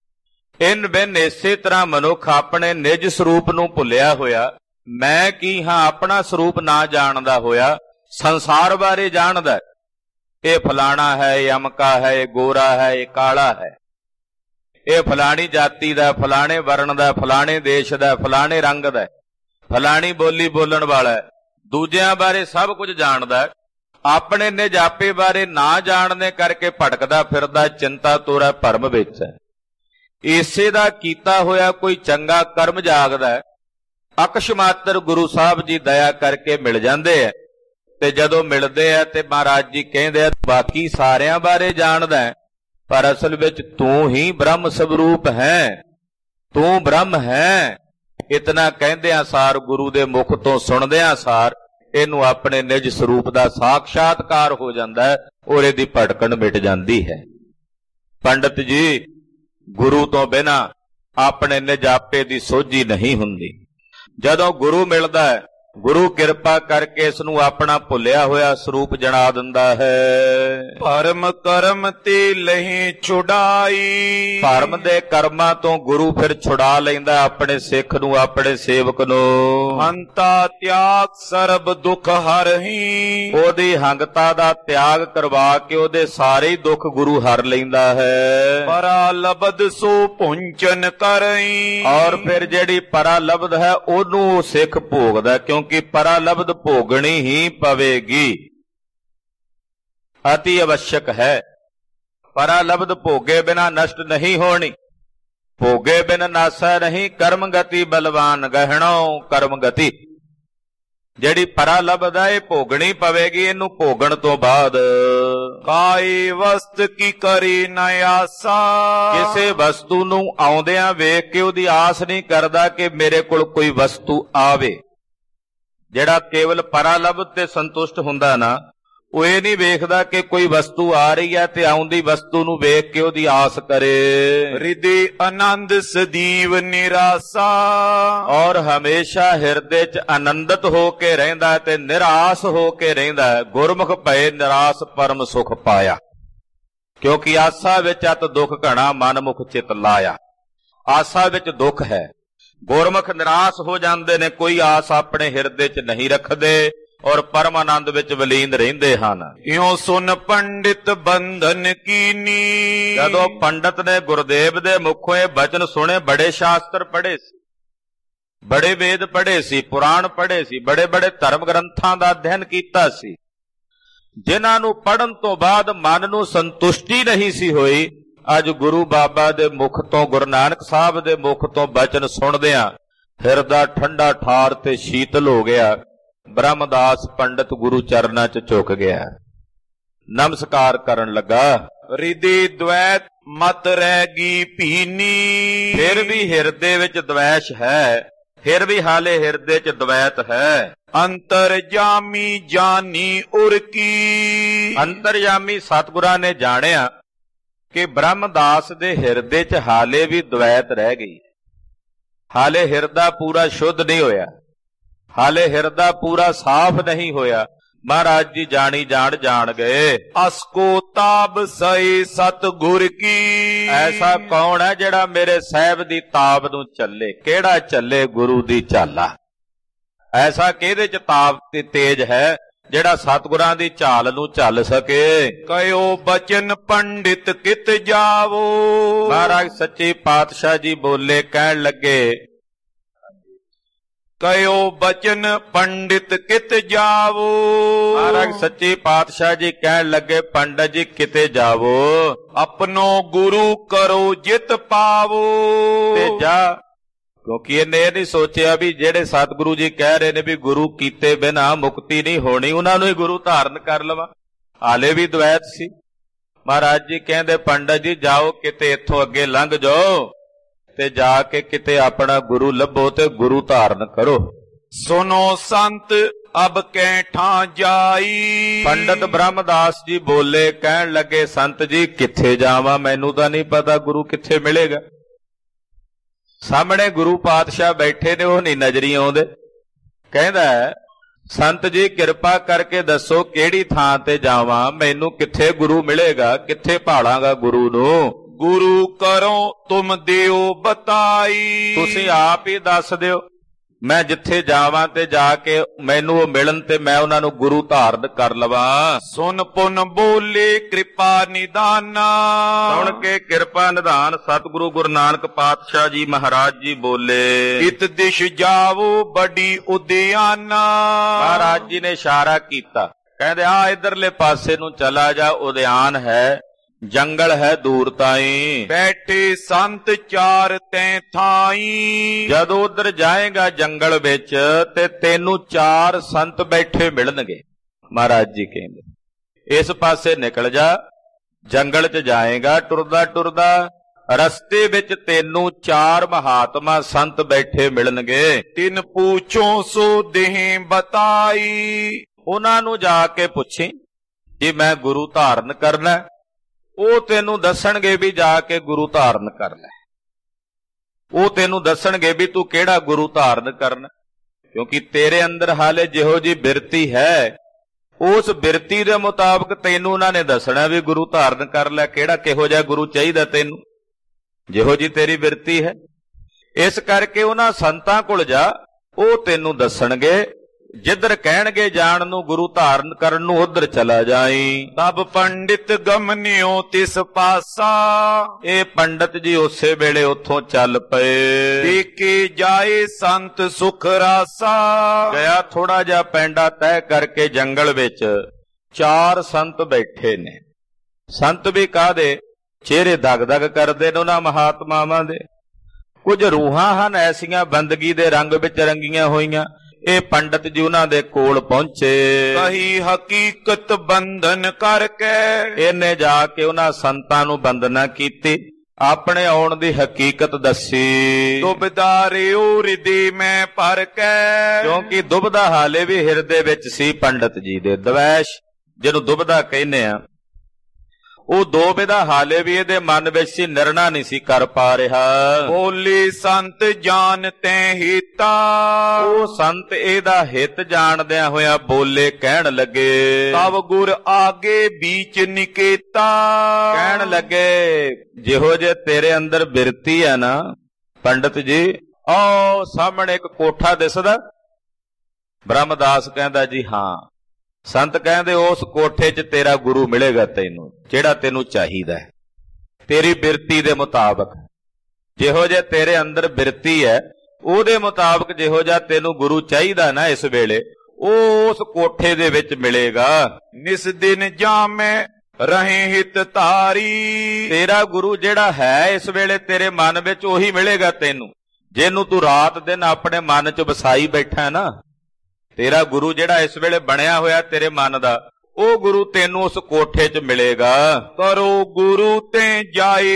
ਇਨ ਬਿਨ ਇਸੇ ਤਰ੍ਹਾਂ ਮਨੁੱਖ ਆਪਣੇ ਨਿਜ ਸਰੂਪ ਨੂੰ ਭੁੱਲਿਆ ਹੋਇਆ, ਮੈਂ ਕੀ ਹਾਂ ਆਪਣਾ ਸਰੂਪ ਨਾ ਜਾਣਦਾ ਹੋਇਆ, ਸੰਸਾਰ ਬਾਰੇ ਜਾਣਦਾ। ਇਹ ਫਲਾਣਾ ਹੈ, ਇਹ ਅਮਕਾ ਹੈ, ਇਹ ਗੋਰਾ ਹੈ, ਇਹ ਕਾਲਾ ਹੈ, ਇਹ ਫਲਾਣੀ ਜਾਤੀ ਦਾ, ਫਲਾਣੇ ਵਰਣ ਦਾ, ਫਲਾਣੇ ਦੇਸ਼ ਦਾ, ਫਲਾਣੇ ਰੰਗ ਦਾ, ਫਲਾਣੀ ਬੋਲੀ ਬੋਲਣ ਵਾਲਾ। ਦੂਜਿਆਂ ਬਾਰੇ ਸਭ ਕੁਝ ਜਾਣਦਾ, ਆਪਣੇ ਨਿਜ ਆਪੇ ਬਾਰੇ ਨਾ ਜਾਣਦੇ ਕਰਕੇ ਭਟਕਦਾ ਫਿਰਦਾ, ਚਿੰਤਾ ਤੋਰਾ ਭਰਮ ਵਿੱਚ ਹੈ। ਇਸੇ ਦਾ ਕੀਤਾ ਹੋਇਆ ਕੋਈ ਚੰਗਾ ਕਰਮ ਜਾਗਦਾ, ਅਕਸ਼ ਮਾਤਰ ਗੁਰੂ ਸਾਹਿਬ ਜੀ ਦਇਆ ਕਰਕੇ ਮਿਲ ਜਾਂਦੇ ਆ। ਤੇ ਜਦੋਂ ਮਿਲਦੇ ਆ ਤੇ ਮਹਾਰਾਜ ਜੀ ਕਹਿੰਦੇ ਆ, ਬਾਕੀ ਸਾਰਿਆਂ ਬਾਰੇ ਜਾਣਦਾ ਪਰ ਅਸਲ ਵਿੱਚ ਤੂੰ ਹੀ ਬ੍ਰਹਮ ਸਵਰੂਪ ਹੈ, ਤੂੰ ਬ੍ਰਹਮ ਹੈ। ਇਤਨਾ ਕਹਿੰਦਿਆਂ ਸਾਰ, ਗੁਰੂ ਦੇ ਮੁਖ ਤੋਂ ਸੁਣਦਿਆਂ ਸਾਰ ਇਹਨੂੰ ਆਪਣੇ ਨਿਜ ਸਰੂਪ ਦਾ ਸਾਖਸ਼ਾਤਕਾਰ ਹੋ ਜਾਂਦਾ ਹੈ ਔਰ ਇਹਦੀ ਭਟਕਣ ਮਿਟ ਜਾਂਦੀ ਹੈ। ਪੰਡਤ ਜੀ, ਗੁਰੂ ਤੋਂ ਬਿਨਾਂ ਆਪਣੇ ਨਿਜ ਆਪੇ ਦੀ ਸੋਝੀ ਨਹੀਂ ਹੁੰਦੀ। ਜਦੋਂ ਗੁਰੂ ਮਿਲਦਾ ਹੈ, ਗੁਰੂ ਕਿਰਪਾ ਕਰਕੇ ਇਸ ਨੂੰ ਆਪਣਾ ਭੁੱਲਿਆ ਹੋਇਆ ਸਰੂਪ ਜਣਾ ਦਿੰਦਾ ਹੈ। ਭਰਮ ਕਰਮ ਤੇ ਲਹੀ ਛੁਡਾਈ। ਭਰਮ ਦੇ ਕਰਮਾਂ ਤੋਂ ਗੁਰੂ ਫਿਰ ਛੁਡਾ ਲੈਂਦਾ ਆਪਣੇ ਸਿੱਖ ਨੂੰ, ਆਪਣੇ ਸੇਵਕ ਨੂੰ। ਹੰਤਾ ਤਿਆਗ ਸਰਬ ਦੁੱਖ ਹਰਹੀ। ਉਹਦੀ ਹੰਗਤਾ ਦਾ ਤਿਆਗ ਕਰਵਾ ਕੇ ਉਹਦੇ ਸਾਰੇ ਹੀ ਦੁੱਖ ਗੁਰੂ ਹਰ ਲੈਂਦਾ ਹੈ। ਪਰਾ ਲਬਦ ਸੋ ਪੁੰਚਨ ਕਰਈ। ਔਰ ਫਿਰ ਜਿਹੜੀ ਪਰਾ ਲਬਦ ਹੈ ਉਹਨੂੰ ਸਿੱਖ ਭੋਗਦਾ, ਕਿਉਂਕਿ ਪਰਾਲਬਧ ਭੋਗਣੀ ਹੀ ਪਵੇਗੀ, ਅਤੀ ਅਵਸ਼ਕ ਹੈ। ਪਰਾਲਬਧ ਭੋਗੇ ਬਿਨਾ ਨਸ਼ਟ ਨਹੀਂ ਹੋਣੀ, ਭੋਗੇ ਬਿਨ ਨਾਸਾ ਨਹੀਂ। ਕਰਮ ਗਤੀ ਬਲਵਾਨ ਗਹਿਣੋ ਕਰਮ ਗਤੀ। ਜਿਹੜੀ ਪਰਾਲਬਧ ਹੈ ਇਹ ਭੋਗਣੀ ਪਵੇਗੀ। ਇਹਨੂੰ ਭੋਗਣ ਤੋਂ ਬਾਅਦ ਕਾਈ ਵਸਤ ਕੀ ਕਰੀ ਨ ਆਸਾ। ਕਿਸੇ ਵਸਤੂ ਨੂੰ ਆਉਂਦਿਆਂ ਵੇਖ ਕੇ ਉਹਦੀ ਆਸ ਨਹੀਂ ਕਰਦਾ ਕਿ ਮੇਰੇ ਕੋਲ ਕੋਈ ਵਸਤੂ ਆਵੇ। ਜਿਹੜਾ ਕੇਵਲ ਪਰਾਲਬਧ ਤੇ ਸੰਤੁਸ਼ਟ ਹੁੰਦਾ ਨਾ, ਉਹ ਇਹ ਨਹੀਂ ਵੇਖਦਾ ਕਿ ਕੋਈ ਵਸਤੂ ਆ ਰਹੀ ਹੈ ਤੇ ਆਉਂਦੀ ਵਸਤੂ ਨੂੰ ਵੇਖ ਕੇ ਉਹਦੀ ਆਸ ਕਰੇ। ਹਿਰਦੇ ਆਨੰਦ ਸਦੀਵ ਨਿਰਾਸਾ। ਔਰ ਹਮੇਸ਼ਾ ਹਿਰਦੇ 'ਚ ਆਨੰਦਿਤ ਹੋ ਕੇ ਰਹਿੰਦਾ ਤੇ ਨਿਰਾਸ ਹੋ ਕੇ ਰਹਿੰਦਾ। ਗੁਰਮੁਖ ਭਏ ਨਿਰਾਸ ਪਰਮ ਸੁਖ ਪਾਇਆ। ਕਿਉਂਕਿ ਆਸਾ ਵਿੱਚ ਅਤ ਦੁੱਖ ਘਣਾ, ਮਨਮੁਖ ਚਿਤ ਲਾਇਆ। ਆਸਾ ਵਿੱਚ ਦੁੱਖ ਹੈ। ਗੁਰਮੁਖ ਨਿਰਾਸ ਹੋ ਜਾਂਦੇ ਨੇ, ਕੋਈ ਆਸ ਆਪਣੇ ਹਿਰਦੇ 'ਚ ਨਹੀਂ ਰੱਖਦੇ ਔਰ ਪਰਮ ਆਨੰਦ ਵਿੱਚ ਵਲੀਨ ਰਹਿੰਦੇ ਹਨ। ਇਉਂ ਸੁਨ ਪੰਡਿਤ ਬੰਧਨ ਕੀਨੀ। ਜਦੋਂ ਪੰਡਤ ਨੇ ਗੁਰਦੇਵ ਦੇ ਮੁਖੋਂ ਇਹ ਬਚਨ ਸੁਣੇ, ਬੜੇ ਸ਼ਾਸਤਰ ਪੜ੍ਹੇ ਸੀ, ਬੜੇ ਵੇਦ ਪੜ੍ਹੇ ਸੀ, ਪੁਰਾਣ ਪੜ੍ਹੇ ਸੀ, ਬੜੇ ਬੜੇ ਧਰਮ ਗ੍ਰੰਥਾਂ ਦਾ ਅਧਿਐਨ ਕੀਤਾ ਸੀ, ਜਿਨ੍ਹਾਂ ਨੂੰ ਪੜ੍ਹਨ ਤੋਂ ਬਾਅਦ ਮਨ ਨੂੰ ਸੰਤੁਸ਼ਟੀ ਨਹੀਂ ਸੀ ਹੋਈ। ਅੱਜ ਗੁਰੂ ਬਾਬਾ ਦੇ ਮੁਖ ਤੋਂ, ਗੁਰੂ ਨਾਨਕ ਸਾਹਿਬ ਦੇ ਮੁਖ ਤੋਂ ਬਚਨ ਸੁਣਦਿਆਂ ਹਿਰਦਾ ਠੰਡਾ ਠਾਰ ਤੇ ਸ਼ੀਤਲ ਹੋ ਗਿਆ। ਬ੍ਰਹਮਦਾਸ ਪੰਡਤ ਗੁਰੂ ਚਰਨਾਂ 'ਚ ਝੁਕ ਗਿਆ, ਨਮਸਕਾਰ ਕਰਨ ਲੱਗਾ। ਹਿਰਦੇ ਦ્વੈਤ ਮਤ ਰਹਿਗੀ ਭੀਨੀ। ਫਿਰ ਵੀ ਹਿਰਦੇ ਵਿੱਚ ਦ્વੈਸ਼ ਹੈ, ਫਿਰ ਵੀ ਹਾਲੇ ਹਿਰਦੇ 'ਚ ਦ્વੈਤ ਹੈ। ਅੰਤਰਜਾਮੀ ਜਾਨੀ ਉਰ ਕੀ। ਅੰਤਰਜਾਮੀ ਸਤਿਗੁਰਾਂ ਨੇ ਜਾਣਿਆ ਕਿ ਬ੍ਰਹਮਦਾਸ ਦੇ ਹਿਰਦੇ 'ਚ ਹਾਲੇ ਵੀ ਦ્વੈਤ ਰਹਿ ਗਈ। ਹਾਲੇ ਹਿਰਦਾ ਪੂਰਾ ਸ਼ੁੱਧ ਨਹੀਂ ਹੋਇਆ, ਹਾਲੇ ਹਿਰਦਾ ਪੂਰਾ ਸਾਫ਼ ਨਹੀਂ ਹੋਇਆ। ਮਹਾਰਾਜ ਜੀ ਜਾਣੀ ਜਾਣ ਗਏ। ਅਸਕੋ ਤਾਬ ਸਈ ਸਤਿਗੁਰ ਕੀ। ਐਸਾ ਕੌਣ ਹੈ ਜਿਹੜਾ ਮੇਰੇ ਸਾਹਿਬ ਦੀ ਤਾਬ ਨੂੰ ਚੱਲੇ? ਕਿਹੜਾ ਚੱਲੇ? ਗੁਰੂ ਦੀ ਚਾਲਾ। ਐਸਾ ਕਿਹਦੇ ਚ ਤਾਪ ਤੇ ਤੇਜ ਹੈ ਜਿਹੜਾ ਸਤਿਗੁਰਾਂ ਦੀ ਝਾਲ ਨੂੰ ਝੱਲ ਸਕੇ। ਕਯੋ ਬਚਨ ਪੰਡਿਤ ਕਿਤ ਜਾਵੋ। ਮਹਾਰਾਜ ਸੱਚੇ ਪਾਤਸ਼ਾਹ ਜੀ ਬੋਲੇ, ਕਹਿਣ ਲੱਗੇ, ਕਯੋ ਬਚਨ ਪੰਡਿਤ ਕਿਤ ਜਾਵੋ। ਮਹਾਰਾਜ ਸੱਚੇ ਪਾਤਸ਼ਾਹ ਜੀ ਕਹਿਣ ਲੱਗੇ, ਪੰਡਤ ਜੀ ਕਿਤੇ ਜਾਵੋ, ਆਪਣੋ ਗੁਰੂ ਕਰੋ ਜਿਤ ਪਾਵੋ। ਤੇ ਜਾ, ਕਿਉਂਕਿ ਇਹਨੇ ਇਹ ਨਹੀਂ ਸੋਚਿਆ ਵੀ ਜਿਹੜੇ ਸਤਿਗੁਰੂ ਜੀ ਕਹਿ ਰਹੇ ਨੇ ਵੀ ਗੁਰੂ ਕੀਤੇ ਬਿਨਾਂ ਮੁਕਤੀ ਨਹੀਂ ਹੋਣੀ, ਉਹਨਾਂ ਨੂੰ ਹੀ ਗੁਰੂ ਧਾਰਨ ਕਰ ਲਵਾਂ। ਹਾਲੇ ਵੀ ਦਵੈਤ ਸੀ। ਮਹਾਰਾਜ ਜੀ ਕਹਿੰਦੇ, ਪੰਡਤ ਜੀ ਜਾਓ, ਕਿਤੇ ਇੱਥੋਂ ਅੱਗੇ ਲੰਘ ਜਾਓ ਤੇ ਜਾ ਕੇ ਕਿਤੇ ਆਪਣਾ ਗੁਰੂ ਲੱਭੋ ਤੇ ਗੁਰੂ ਧਾਰਨ ਕਰੋ। ਸੁਨੋ ਸੰਤ ਅਬ ਕੈਠਾਂ ਜਾਈ। ਪੰਡਤ ਬ੍ਰਹਮਦਾਸ ਜੀ ਬੋਲੇ, ਕਹਿਣ ਲੱਗੇ, ਸੰਤ ਜੀ ਕਿੱਥੇ ਜਾਵਾਂ, ਮੈਨੂੰ ਤਾਂ ਨਹੀਂ ਪਤਾ ਗੁਰੂ ਕਿੱਥੇ ਮਿਲੇਗਾ। ਸਾਹਮਣੇ ਗੁਰੂ ਪਾਤਸ਼ਾਹ ਬੈਠੇ ਨੇ, ਉਹ ਨਹੀਂ ਨਜ਼ਰੀ ਆਉਂਦੇ। ਕਹਿੰਦਾ, ਸੰਤ ਜੀ ਕਿਰਪਾ ਕਰਕੇ ਦੱਸੋ ਕਿਹੜੀ ਥਾਂ ਤੇ ਜਾਵਾਂ, ਮੈਨੂੰ ਕਿੱਥੇ ਗੁਰੂ ਮਿਲੇਗਾ, ਕਿੱਥੇ ਭਾਲਾਂਗਾ ਗੁਰੂ ਨੂੰ। ਗੁਰੂ ਕਰੋ ਤੁਮ ਦਿਓ ਬਤਾਈ। ਤੁਸੀਂ ਆਪ ਹੀ ਦੱਸ ਦਿਓ, ਮੈਂ ਜਿੱਥੇ ਜਾਵਾਂ ਤੇ ਜਾ ਕੇ ਮੈਨੂੰ ਉਹ ਮਿਲਣ ਤੇ ਮੈਂ ਉਹਨਾਂ ਨੂੰ ਗੁਰੂ ਧਾਰਨ ਕਰ ਲਵਾਂ। ਸੁਨ ਪੁਨ ਬੋਲੇ ਕਿਰਪਾ ਨਿਦਾਨਾ। ਸੁਣ ਕੇ ਕਿਰਪਾ ਨਿਧਾਨ ਸਤਿਗੁਰੂ ਗੁਰੂ ਨਾਨਕ ਪਾਤਸ਼ਾਹ ਜੀ ਮਹਾਰਾਜ ਜੀ ਬੋਲੇ, ਇਤ ਦਿਸ਼ ਜਾਵੋ ਬੜੀ ਉਦਿਆਨਾ। ਮਹਾਰਾਜ ਜੀ ਨੇ ਇਸ਼ਾਰਾ ਕੀਤਾ, ਕਹਿੰਦੇ ਆ ਇਧਰਲੇ ਪਾਸੇ ਨੂੰ ਚਲਾ ਜਾ, ਉਦਿਆਨ ਹੈ, ਜੰਗਲ ਹੈ ਦੂਰ ਤਾਈਂ। ਬੈਠੇ ਸੰਤ ਚਾਰ ਤੈਂ ਥਾਈ। ਜਦੋਂ ਉਧਰ ਜਾਏਗਾ ਜੰਗਲ ਵਿੱਚ ਤੇ ਤੈਨੂੰ 4 ਸੰਤ ਬੈਠੇ ਮਿਲਣਗੇ। ਮਹਾਰਾਜ ਜੀ ਕਹਿੰਦੇ, ਇਸ ਪਾਸੇ ਨਿਕਲ ਜਾ, ਜੰਗਲ 'ਚ ਜਾਏਗਾ ਟੁਰਦਾ ਟੁਰਦਾ, ਰਸਤੇ ਵਿੱਚ ਤੈਨੂੰ 4 ਮਹਾਤਮਾ ਸੰਤ ਬੈਠੇ ਮਿਲਣਗੇ। ਤਿਨ ਪੁੱਛੋ ਸੋ ਦੇਹ ਬਤਾਈ। ਉਹਨਾਂ ਨੂੰ ਜਾ ਕੇ ਪੁੱਛੀ ਜੇ ਮੈਂ ਗੁਰੂ ਧਾਰਨ ਕਰਨਾ, ਉਹ ਤੈਨੂੰ ਦੱਸਣਗੇ ਵੀ ਜਾ ਕੇ ਗੁਰੂ ਧਾਰਨ ਕਰ ਲੈ। ਉਹ ਤੈਨੂੰ ਦੱਸਣਗੇ ਵੀ ਤੂੰ ਕਿਹੜਾ ਗੁਰੂ ਧਾਰਨ ਕਰਨਾ, ਕਿਉਂਕਿ ਤੇਰੇ ਅੰਦਰ ਹਾਲੇ ਜਿਹੋ ਜੀ ਬਿਰਤੀ ਹੈ, ਉਸ ਬਿਰਤੀ ਦੇ ਮੁਤਾਬਕ ਤੈਨੂੰ ਉਹਨਾਂ ਨੇ ਦੱਸਣਾ ਵੀ ਗੁਰੂ ਧਾਰਨ ਕਰ ਲੈ, ਕਿਹੜਾ ਕਿਹੋ ਜਿਹਾ ਗੁਰੂ ਚਾਹੀਦਾ ਤੈਨੂੰ, ਜਿਹੋ ਜੀ ਤੇਰੀ ਬਿਰਤੀ ਹੈ। ਇਸ ਕਰਕੇ ਉਹਨਾਂ ਸੰਤਾਂ ਕੋਲ ਜਾ, ਉਹ ਤੈਨੂੰ ਦੱਸਣਗੇ। ਜਿੱਧਰ ਕਹਿਣਗੇ ਜਾਣ ਨੂੰ ਗੁਰੂ ਧਾਰਨ ਕਰਨ ਨੂੰ, ਉਧਰ ਚਲਾ ਜਾਈ। ਤਬ ਪੰਡਿਤ ਗਮਨਿਓ ਤਿਸ ਪਾਸਾ। ਇਹ ਪੰਡਤ ਜੀ ਉਸੇ ਵੇਲੇ ਉੱਥੋਂ ਚੱਲ ਪਏ। ਦੇਖੇ ਜਾਏ ਸੰਤ ਸੁਖ ਰਾਸਾ। ਗਿਆ ਥੋੜਾ ਜਿਹਾ ਪੈਂਡਾ ਤੈਅ ਕਰਕੇ ਜੰਗਲ ਵਿੱਚ 4 ਸੰਤ ਬੈਠੇ ਨੇ। ਸੰਤ ਵੀ ਕਾਹਦੇ, ਚਿਹਰੇ ਦਗ-ਦਗ ਕਰਦੇ ਨੇ ਉਹਨਾਂ ਮਹਾਤਮਾਵਾਂ ਦੇ। ਕੁਝ ਰੂਹਾਂ ਹਨ ਐਸੀਆਂ ਬੰਦਗੀ ਦੇ ਰੰਗ ਵਿੱਚ ਰੰਗੀਆਂ ਹੋਈਆਂ। ਇਹ ਪੰਡਤ ਜੀ ਉਹਨਾਂ ਦੇ ਕੋਲ ਪਹੁੰਚੇ। ਕਹੀ ਹਕੀਕਤ ਬੰਧਨ ਕਰਕੇ। ਇਹਨੇ ਜਾ ਕੇ ਉਹਨਾਂ ਸੰਤਾਂ ਨੂੰ ਬੰਦਨਾ ਕੀਤੀ, ਆਪਣੇ ਆਉਣ ਦੀ ਹਕੀਕਤ ਦੱਸੀ। ਦੁਬਦਾ ਰਿਓ ਹਿਰਦੇ ਮੈਂ ਭਰ ਕੇ। ਕਿਉਂਕਿ ਦੁਬਦਾ ਹਾਲੇ ਵੀ ਹਿਰਦੇ ਵਿੱਚ ਸੀ ਪੰਡਤ ਜੀ ਦੇ। ਦਵੈਸ਼ ਜਿਹਨੂੰ ਦੁਬਦਾ ਕਹਿੰਦੇ ਆ, ਉਹ ਦੋਬਦਾ ਹਾਲੇ ਵੀ ਇਹਦੇ ਮਨ ਵਿੱਚ ਸੀ, ਨਿਰਣਾ ਨਹੀਂ ਸੀ ਕਰ ਪਾ ਰਿਹਾ। ਬੋਲੇ ਸੰਤ ਜਾਣ ਤੈ ਹਿਤਾ। ਉਹ ਸੰਤ ਇਹਦਾ ਹਿੱਤ ਜਾਣਦਿਆਂ ਹੋਇਆ ਬੋਲੇ, ਕਹਿਣ ਲੱਗੇ, ਤਵ ਗੁਰ ਆਗੇ ਬੀਚ ਨਿਕੇਤਾ। ਕਹਿਣ ਲੱਗੇ, ਜਿਹੋ ਜੇ ਤੇਰੇ ਅੰਦਰ ਬਿਰਤੀ ਹੈ ਨਾ ਪੰਡਤ ਜੀ, ਆਹ ਸਾਹਮਣੇ ਇੱਕ ਕੋਠਾ ਦਿਸਦਾ। ਬ੍ਰਹਮਦਾਸ ਕਹਿੰਦਾ, ਜੀ ਹਾਂ। ਸੰਤ ਕਹਿੰਦੇ, ਉਸ ਕੋਠੇ 'ਚ ਤੇਰਾ ਗੁਰੂ ਮਿਲੇਗਾ ਤੈਨੂੰ, ਜਿਹੜਾ ਤੈਨੂੰ ਚਾਹੀਦਾ ਹੈ ਤੇਰੀ ਬਿਰਤੀ ਦੇ ਮੁਤਾਬਕ। ਜਿਹੋ ਜੇ ਤੇਰੇ ਅੰਦਰ ਬਿਰਤੀ ਹੈ, ਉਹਦੇ ਮੁਤਾਬਕ ਜਿਹੋ ਜਿਹਾ ਤੈਨੂੰ ਗੁਰੂ ਚਾਹੀਦਾ ਨਾ ਇਸ ਵੇਲੇ, ਉਹ ਉਸ ਕੋਠੇ ਦੇ ਵਿੱਚ ਮਿਲੇਗਾ। ਨਿਸ ਦਿਨ ਜਾਮੈ ਰਹੇ ਹਿਤ ਧਾਰੀ। ਤੇਰਾ ਗੁਰੂ ਜਿਹੜਾ ਹੈ ਇਸ ਵੇਲੇ ਤੇਰੇ ਮਨ ਵਿੱਚ, ਉਹੀ ਮਿਲੇਗਾ ਤੈਨੂੰ, ਜਿਹਨੂੰ ਤੂੰ ਰਾਤ ਦਿਨ ਆਪਣੇ ਮਨ 'ਚ ਵਸਾਈ ਬੈਠਾ ਨਾ। ਤੇਰਾ ਗੁਰੂ ਜਿਹੜਾ ਇਸ ਵੇਲੇ ਬਣਿਆ ਹੋਇਆ ਤੇਰੇ ਮਨ ਦਾ, ਉਹ ਗੁਰੂ ਤੈਨੂੰ ਉਸ ਕੋਠੇ 'ਚ ਮਿਲੇਗਾ। ਕਰੋ ਗੁਰੂ ਤੇ ਜਾਏ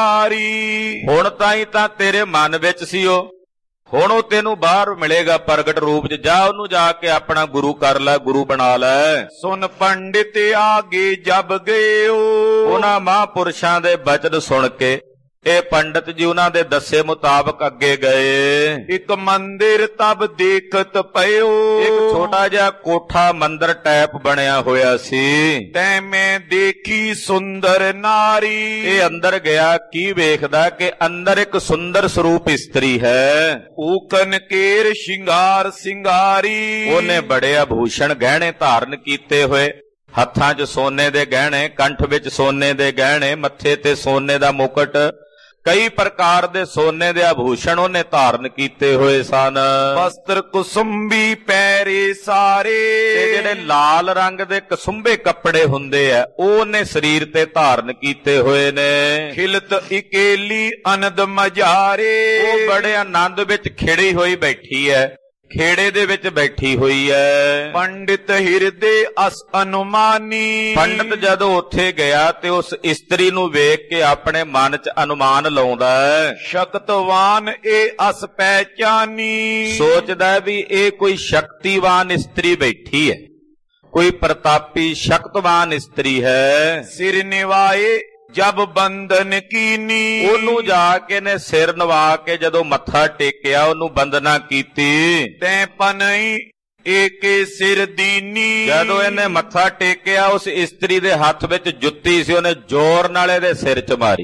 ਅਗਾਰੀ। ਹੁਣ ਤਾਈਂ ਤਾਂ ਤੇਰੇ ਮਨ ਵਿੱਚ ਸੀ ਉਹ, ਹੁਣ ਉਹ ਤੈਨੂੰ ਬਾਹਰ ਮਿਲੇਗਾ ਪ੍ਰਗਟ ਰੂਪ 'ਚ। ਜਾ ਉਹਨੂੰ ਜਾ ਕੇ ਆਪਣਾ ਗੁਰੂ ਕਰ ਲੈ, ਗੁਰੂ ਬਣਾ ਲੈ। ਸੁਨ ਪੰਡਿਤ ਆਗੇ ਜਬ ਗਇਓ। ਉਹਨਾਂ ਮਹਾਂਪੁਰਸ਼ਾਂ ਦੇ ਬਚਨ ਸੁਣ ਕੇ ਇਹ ਪੰਡਤ ਜੀ ਉਹਨਾਂ ਦੇ ਦੱਸੇ ਮੁਤਾਬਕ ਅੱਗੇ ਗਏ। ਇੱਕ ਮੰਦਿਰ ਤਬ ਦੇਖਤ ਪਇਓ, ਇੱਕ ਛੋਟਾ ਜਿਹਾ ਕੋਠਾ ਮੰਦਿਰ ਟਾਈਪ ਬਣਿਆ ਹੋਇਆ ਸੀ। ਤੈ ਮੈਂ ਦੇਖੀ ਸੁੰਦਰ ਨਾਰੀ, ਇਹ ਅੰਦਰ ਗਿਆ, ਕੀ ਵੇਖਦਾ ਕਿ ਅੰਦਰ ਇੱਕ ਸੁੰਦਰ ਸਰੂਪ ਇਸਤਰੀ ਹੈ। ਊਕਨ ਕੇਰ ਸ਼ਿੰਗਾਰ ਸਿੰਗਾਰੀ, ਉਹਨੇ ਬੜੇ ਆਭੂਸ਼ਣ ਗਹਿਣੇ ਧਾਰਨ ਕੀਤੇ ਹੋਏ, ਹੱਥਾਂ 'ਚ ਸੋਨੇ ਦੇ ਗਹਿਣੇ, ਕੰਠ ਵਿੱਚ ਸੋਨੇ ਦੇ ਗਹਿਣੇ, ਮੱਥੇ ਤੇ ਸੋਨੇ ਦਾ ਮੁਕਟ, ਕਈ ਪ੍ਰਕਾਰ ਦੇ ਸੋਨੇ ਦੇ ਆਭੂਸ਼ਣ ਉਹਨੇ ਧਾਰਨ ਕੀਤੇ ਹੋਏ ਸਨ। ਵਸਤਰ ਕੁਸੁੰਬੀ ਪੈਰੇ ਸਾਰੇ, ਤੇ ਜਿਹੜੇ ਲਾਲ ਰੰਗ ਦੇ ਕਸੁੰਬੇ ਕੱਪੜੇ ਹੁੰਦੇ ਆ ਉਹਨੇ ਸਰੀਰ ਤੇ ਧਾਰਨ ਕੀਤੇ ਹੋਏ ਨੇ। ਖਿਲਤ ਇਕੇਲੀ ਅਨੰਦ ਮਝਾਰੇ, ਉਹ ਬੜੇ ਆਨੰਦ ਵਿੱਚ ਖਿੜੀ ਹੋਈ ਬੈਠੀ ਹੈ, ਖੇੜੇ ਦੇ ਵਿੱਚ ਬੈਠੀ ਹੋਈ ਹੈ। ਪੰਡਿਤ ਹਿਰਦੇ ਅਸ ਅਨੁਮਾਨੀ, ਪੰਡਤ ਜਦੋਂ ਉੱਥੇ ਗਿਆ ਤੇ ਉਸ ਇਸਤਰੀ ਨੂੰ ਵੇਖ ਕੇ ਆਪਣੇ ਮਨ 'ਚ ਅਨੁਮਾਨ ਲਾਉਂਦਾ ਹੈ। ਸ਼ਕਤਵਾਨ ਇਹ ਅਸ ਪਹਿਚਾਨੀ, ਸੋਚਦਾ ਵੀ ਇਹ ਕੋਈ ਸ਼ਕਤੀਵਾਨ ਇਸਤਰੀ ਬੈਠੀ ਹੈ, ਕੋਈ ਪ੍ਰਤਾਪੀ ਸ਼ਕਤਵਾਨ ਇਸਤਰੀ ਹੈ। ਸਿਰ ਨਿਵਾਏ ਜਬ ਬੰਧਨ ਕੀਨੀ, ਉਹਨੂੰ ਜਾ ਕੇ ਨੇ ਸਿਰ ਨਵਾ ਕੇ ਜਦੋਂ ਮੱਥਾ ਟੇਕਿਆ, ਉਹਨੂੰ ਬੰਦਨਾ ਕੀਤੀ। ਤੈ ਪਨਈ ਏਕੇ ਸਿਰ ਦੀਨੀ, ਜਦੋਂ ਇਹਨੇ ਮੱਥਾ ਟੇਕਿਆ ਉਸ ਇਸਤਰੀ ਦੇ ਹੱਥ ਵਿੱਚ ਜੁੱਤੀ ਸੀ, ਉਹਨੇ ਜ਼ੋਰ ਨਾਲ ਇਹਦੇ ਸਿਰ 'ਚ ਮਾਰੀ।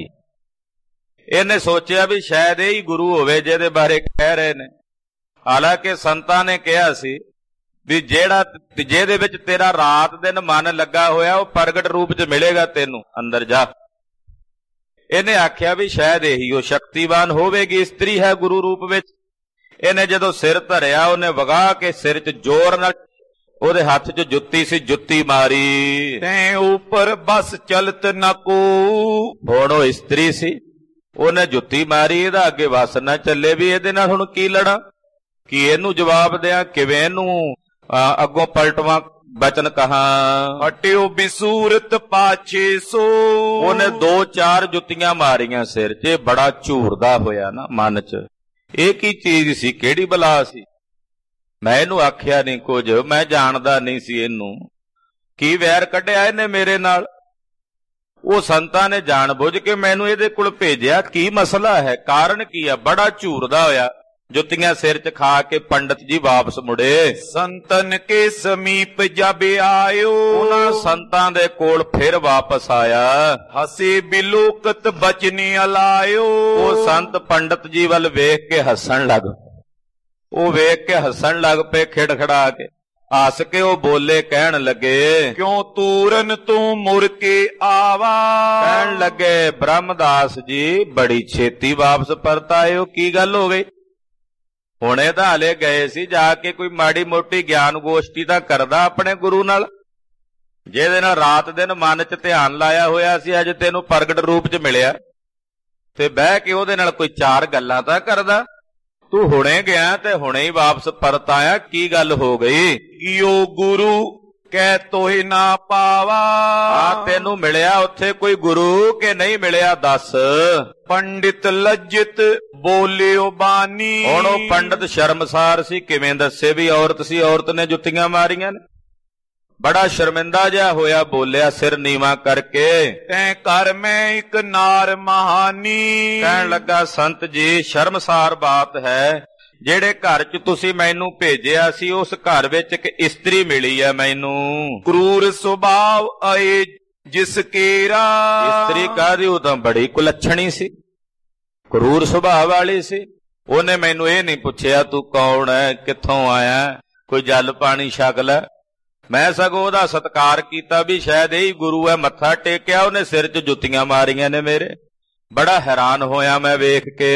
ਇਹਨੇ ਸੋਚਿਆ ਵੀ ਸ਼ਾਇਦ ਇਹ ਹੀ ਗੁਰੂ ਹੋਵੇ ਜਿਹਦੇ ਬਾਰੇ ਕਹਿ ਰਹੇ ਨੇ। ਹਾਲਾਂਕਿ ਸੰਤਾਂ ਨੇ ਕਿਹਾ ਸੀ ਵੀ ਜਿਹਦੇ ਵਿੱਚ ਤੇਰਾ ਰਾਤ ਦਿਨ ਮਨ ਲੱਗਾ ਹੋਇਆ ਉਹ ਪ੍ਰਗਟ ਰੂਪ 'ਚ ਮਿਲੇਗਾ ਤੈਨੂੰ, ਅੰਦਰ ਜਾ। ਇਹਨੇ ਆਖਿਆ ਵੀ ਸ਼ਾਇਦ ਇਹੀ ਉਹ ਸ਼ਕਤੀਵਾਨ ਹੋਵੇਗੀ, ਇਸਤਰੀ ਹੈ ਗੁਰੂ ਰੂਪ ਵਿੱਚ। ਇਹਨੇ ਜਦੋਂ ਸਿਰ ਧਰਿਆ, ਉਹਨੇ ਵਗਾ ਕੇ ਸਿਰ 'ਚ ਜ਼ੋਰ ਨਾਲ, ਉਹਦੇ ਹੱਥ 'ਚ ਜੁੱਤੀ ਸੀ, ਜੁੱਤੀ ਮਾਰੀ। ਤੈਂ ਉੱਪਰ ਬਸ ਚਲਤ ਨਾ ਕੋ, ਹੁਣ ਉਹ ਇਸਤਰੀ ਸੀ, ਉਹਨੇ ਜੁੱਤੀ ਮਾਰੀ, ਇਹਦਾ ਅੱਗੇ ਵਸ ਨਾ ਚੱਲੇ ਵੀ ਇਹਦੇ ਨਾਲ ਹੁਣ ਕੀ ਲੜਾਂ, ਕੀ ਇਹਨੂੰ ਜਵਾਬ ਦਿਆਂ, ਕਿਵੇਂ ਇਹਨੂੰ ਅੱਗੋਂ ਪਲਟਵਾਂ ਬਚਨ ਕਹਾਂ। ਹਟਿਓ ਬਿਸੂਰਤ ਪਾਛੇ ਸੋ, ਉਹਨੇ 2-4 ਜੁੱਤੀਆਂ ਮਾਰੀਆਂ ਸਿਰ 'ਚ। ਬੜਾ ਝੂਰਦਾ ਹੋਇਆ ਨਾ ਮਨ 'ਚ, ਇਹ ਕੀ ਚੀਜ਼ ਸੀ, ਕਿਹੜੀ ਬਲਾ ਸੀ। ਮੈਂ ਇਹਨੂੰ ਆਖਿਆ ਨਹੀਂ ਕੁਝ, ਮੈਂ ਜਾਣਦਾ ਨਹੀਂ ਸੀ ਇਹਨੂੰ, ਕੀ ਵੈਰ ਕੱਢਿਆ ਇਹਨੇ ਮੇਰੇ ਨਾਲ। ਉਹ ਸੰਤਾਂ ਨੇ ਜਾਣ ਬੁੱਝ ਕੇ ਮੈਨੂੰ ਇਹਦੇ ਕੋਲ ਭੇਜਿਆ, ਕੀ ਮਸਲਾ ਹੈ, ਕਾਰਨ ਕੀ ਆ। ਬੜਾ ਝੂਰਦਾ ਹੋਇਆ ਜੁੱਤੀਆਂ ਸਿਰ 'ਚ ਖਾ ਕੇ ਪੰਡਤ ਜੀ ਵਾਪਸ ਮੁੜੇ। ਸੰਤਨ ਕੇ ਸਮੀਪ ਜਬ ਆਇਓ, ਉਹਨਾਂ ਸੰਤਾਂ ਦੇ ਕੋਲ ਫਿਰ ਵਾਪਸ ਆਇਆ। ਹਸੇ ਬਿਲੋਕਤ ਬਚਨੀ ਅਲਾਇਓ, ਉਹ ਸੰਤ ਪੰਡਤ ਜੀ ਵੱਲ ਵੇਖ ਕੇ ਹੱਸਣ ਲੱਗ ਪਏ, ਖਿੜਖੜਾ ਕੇ ਹੱਸ ਕੇ ਉਹ ਬੋਲੇ, ਕਹਿਣ ਲੱਗੇ, ਕਿਉਂ ਤੂਰਨ ਤੂੰ ਮੁੜ ਕੇ ਆਵਾ। ਕਹਿਣ ਲੱਗੇ, ਬ੍ਰਹਮਦਾਸ ਜੀ ਬੜੀ ਛੇਤੀ ਵਾਪਸ ਪਰਤ ਆਇਓ, ਕੀ ਗੱਲ ਹੋ ਗਈ। ਹੁਣੇ ਤਾਂ ਹਲੇ ਗਏ ਸੀ, ਜਾ ਕੇ ਕੋਈ ਮਾੜੀ ਮੋਟੀ ਗਿਆਨ ਗੋਸ਼ਟੀ ਤਾਂ ਕਰਦਾ ਆਪਣੇ ਗੁਰੂ ਨਾਲ, ਜਿਹਦੇ ਨਾਲ ਰਾਤ ਦਿਨ ਮਨ 'ਚ ਧਿਆਨ ਲਾਇਆ ਹੋਇਆ ਸੀ। ਅੱਜ ਤੈਨੂੰ ਪ੍ਰਗਟ ਰੂਪ 'ਚ ਮਿਲਿਆ ਤੇ ਬਹਿ ਕੇ ਉਹਦੇ ਨਾਲ ਕੋਈ 4 ਗੱਲਾਂ ਤਾਂ ਕਰਦਾ। ਤੂੰ ਹੁਣੇ ਗਿਆ ਤੇ ਹੁਣੇ ਹੀ ਵਾਪਸ ਪਰਤ ਆਇਆ, ਕੀ ਗੱਲ ਹੋ ਗਈ। ਕੀਓ ਗੁਰੂ ਕਹਿ ਤੋਹਿ ਨਾ ਪਾਵਾ, ਤੈਨੂੰ ਮਿਲਿਆ ਉੱਥੇ ਕੋਈ ਗੁਰੂ ਕਿ ਨਹੀਂ ਮਿਲਿਆ, ਦੱਸ। ਪੰਡਿਤ ਲੱਜਿਤ ਬੋਲਿਓ ਬਾਨੀ, ਹੁਣ ਉਹ ਪੰਡਤ ਸ਼ਰਮਸਾਰ ਸੀ, ਕਿਵੇਂ ਦੱਸੇ ਵੀ ਔਰਤ ਸੀ, ਔਰਤ ਨੇ ਜੁੱਤੀਆਂ ਮਾਰੀਆਂ ਨੇ। ਬੜਾ ਸ਼ਰਮਿੰਦਾ ਜਿਹਾ ਹੋਇਆ, ਬੋਲਿਆ ਸਿਰ ਨੀਵਾ ਕਰਕੇ, ਤੈਂ ਕਰ ਮੈਂ ਇੱਕ ਨਾਰ ਮਹਾਨੀ। ਕਹਿਣ ਲੱਗਾ, ਸੰਤ ਜੀ ਸ਼ਰਮਸਾਰ ਬਾਤ ਹੈ, ਜਿਹੜੇ ਘਰ 'ਚ ਤੁਸੀਂ ਮੈਨੂੰ ਭੇਜਿਆ ਸੀ ਉਸ ਘਰ ਵਿੱਚ ਇੱਕ ਇਸਤਰੀ ਮਿਲੀ ਹੈ ਮੈਨੂੰ। ਕਰੂਰ ਸੁਭਾਵ ਆਏ ਜਿਸ ਕੇਰਾ, ਇਸਤਰੀ ਕਾਹਦੀ, ਉਹ ਤਾਂ ਬੜੀ ਕੁਲੱਛਣੀ ਸੀ, ਕਰੂਰ ਸੁਭਾਅ ਵਾਲੀ ਸੀ। ਉਹਨੇ ਮੈਨੂੰ ਇਹ ਨਹੀਂ ਪੁੱਛਿਆ ਤੂੰ ਕੌਣ ਹੈ, ਕਿੱਥੋਂ ਆਇਆ, ਕੋਈ ਜਲ ਪਾਣੀ ਛਕ ਲੈ। ਮੈਂ ਸਗੋਂ ਉਹਦਾ ਸਤਿਕਾਰ ਕੀਤਾ ਵੀ ਸ਼ਾਇਦ ਇਹੀ ਗੁਰੂ ਹੈ, ਮੱਥਾ ਟੇਕਿਆ, ਉਹਨੇ ਸਿਰ 'ਚ ਜੁੱਤੀਆਂ ਮਾਰੀਆਂ ਨੇ ਮੇਰੇ। ਬੜਾ ਹੈਰਾਨ ਹੋਇਆ ਮੈਂ ਵੇਖ ਕੇ।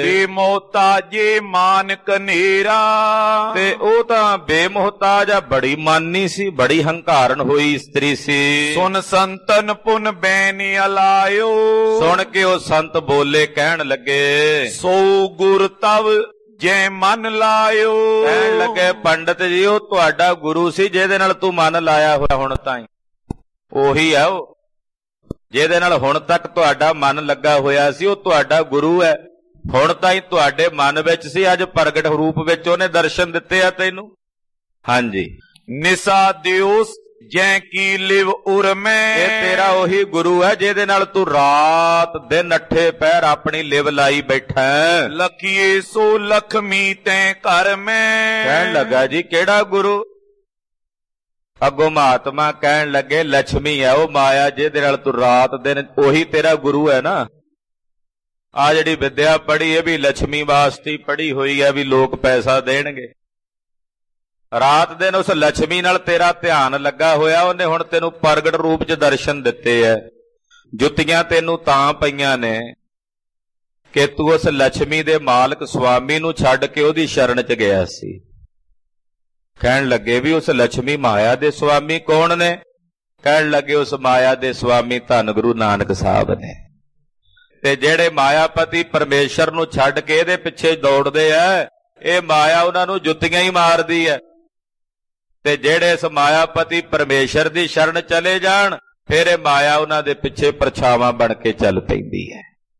ਬੇਮੋਹਤਾਜੇ ਮਾਨ ਕਨੇਰਾ, ਤੇ ਉਹ ਤਾਂ ਬੇਮੋਹਤਾਜ ਆ, ਬੜੀ ਮਾਨੀ ਸੀ, ਬੜੀ ਹੰਕਾਰਨ ਹੋਈ ਇਸਤਰੀ ਸੀ। ਸੁਨ ਸੰਤਨ ਪੁਨ ਬੈਨ ਅਲਾਇਓ, ਸੁਣ ਕੇ ਉਹ ਸੰਤ ਬੋਲੇ, ਕਹਿਣ ਲੱਗੇ, ਸੋ ਗੁਰ ਤਵ ਜੈ ਮਨ ਲਾਇਓ। ਕਹਿਣ ਲੱਗੇ, ਪੰਡਤ ਜੀ ਉਹ ਤੁਹਾਡਾ ਗੁਰੂ ਸੀ ਜਿਹਦੇ ਨਾਲ ਤੂੰ ਮਨ ਲਾਇਆ ਹੋਇਆ ਹੁਣ ਤਾਈਂ, ਉਹੀ ਆ ਉਹ ਜਿਹਦੇ ਨਾਲ ਹੁਣ ਤੱਕ ਤੁਹਾਡਾ ਮਨ ਲੱਗਾ ਹੋਇਆ ਸੀ, ਉਹ ਤੁਹਾਡਾ ਗੁਰੂ ਹੈ। ਹੁਣ ਤਾਈਂ ਤੁਹਾਡੇ ਮਨ ਵਿੱਚ ਸੀ, ਅੱਜ ਪ੍ਰਗਟ ਰੂਪ ਵਿੱਚ ਉਹਨੇ ਦਰਸ਼ਨ ਦਿੱਤੇ ਆ ਤੈਨੂੰ। ਹਾਂਜੀ। ਨਿਸਾ ਦਿਓ ਜੈ ਕੀ ਲਿਵ ਉਰ ਮੈਂ। ਇਹ ਤੇਰਾ ਉਹੀ ਗੁਰੂ ਹੈ ਜਿਹਦੇ ਨਾਲ ਤੂੰ ਰਾਤ ਦਿਨ ਅੱਠੇ ਪਹਿਰ ਆਪਣੀ ਲਿਵ ਲਾਈ ਬੈਠਾ। ਲਖੀਏ ਸੋ ਲਖਮੀ ਤੈਂ ਘਰ ਮੈਂ। ਕਹਿਣ ਲੱਗਾ ਜੀ ਕਿਹੜਾ ਗੁਰੂ? ਅੱਗੋਂ ਮਹਾਤਮਾ ਕਹਿਣ ਲੱਗੇ ਲక్ష్ਮੀ ਹੈ ਉਹ ਮਾਇਆ ਜਿਹਦੇ ਨਾਲ ਤੂੰ ਰਾਤ ਦਿਨ, ਉਹੀ ਤੇਰਾ ਗੁਰੂ ਹੈ ਨਾ। ਆ ਜਿਹੜੀ ਵਿਦਿਆ ਪੜ੍ਹੀ ਇਹ ਵੀ ਲక్ష్ਮੀ ਵਾਸਤੇ ਪੜ੍ਹੀ ਹੋਈ ਹੈ ਵੀ ਲੋਕ ਪੈਸਾ ਦੇਣਗੇ। ਰਾਤ ਦਿਨ ਉਸ ਲక్ష్ਮੀ ਨਾਲ ਤੇਰਾ ਧਿਆਨ ਲੱਗਾ ਹੋਇਆ, ਉਹਨੇ ਹੁਣ ਤੈਨੂੰ ਪ੍ਰਗਟ ਰੂਪ 'ਚ ਦਰਸ਼ਨ ਦਿੱਤੇ ਐ। ਜੁੱਤੀਆਂ ਤੈਨੂੰ ਤਾਂ ਪਈਆਂ ਨੇ ਕਿ ਤੂੰ ਉਸ ਲక్ష్ਮੀ ਦੇ ਮਾਲਕ ਸੁਆਮੀ ਨੂੰ ਛੱਡ ਕੇ ਉਹਦੀ ਸ਼ਰਨ 'ਚ ਗਿਆ ਸੀ। ਕਹਿਣ ਲੱਗੇ ਵੀ ਉਸ ਲక్ష్ਮੀ ਮਾਇਆ ਦੇ ਸੁਆਮੀ ਕੌਣ ਨੇ? ਕਹਿਣ ਲੱਗੇ ਉਸ ਮਾਇਆ ਦੇ ਸੁਆਮੀ ਧੰਨ ਗੁਰੂ ਨਾਨਕ ਸਾਹਿਬ ਨੇ। ਤੇ ਜਿਹੜੇ ਮਾਇਆਪਤੀ ਪਰਮੇਸ਼ਰ ਨੂੰ ਛੱਡ ਕੇ ਇਹਦੇ ਪਿੱਛੇ ਦੌੜਦੇ ਐ, ਇਹ ਮਾਇਆ ਉਹਨਾਂ ਨੂੰ ਜੁੱਤੀਆਂ ਹੀ ਮਾਰਦੀ ਐ। ਤੇ ਜਿਹੜੇ ਇਸ ਮਾਇਆਪਤੀ ਪਰਮੇਸ਼ਰ ਦੀ ਸ਼ਰਨ ਚਲੇ ਜਾਣ, ਫਿਰ ਇਹ ਮਾਇਆ ਉਹਨਾਂ ਦੇ ਪਿੱਛੇ ਪਰਛਾਵਾਂ ਬਣ ਕੇ ਚੱਲ ਪੈਂਦੀ ਹੈ।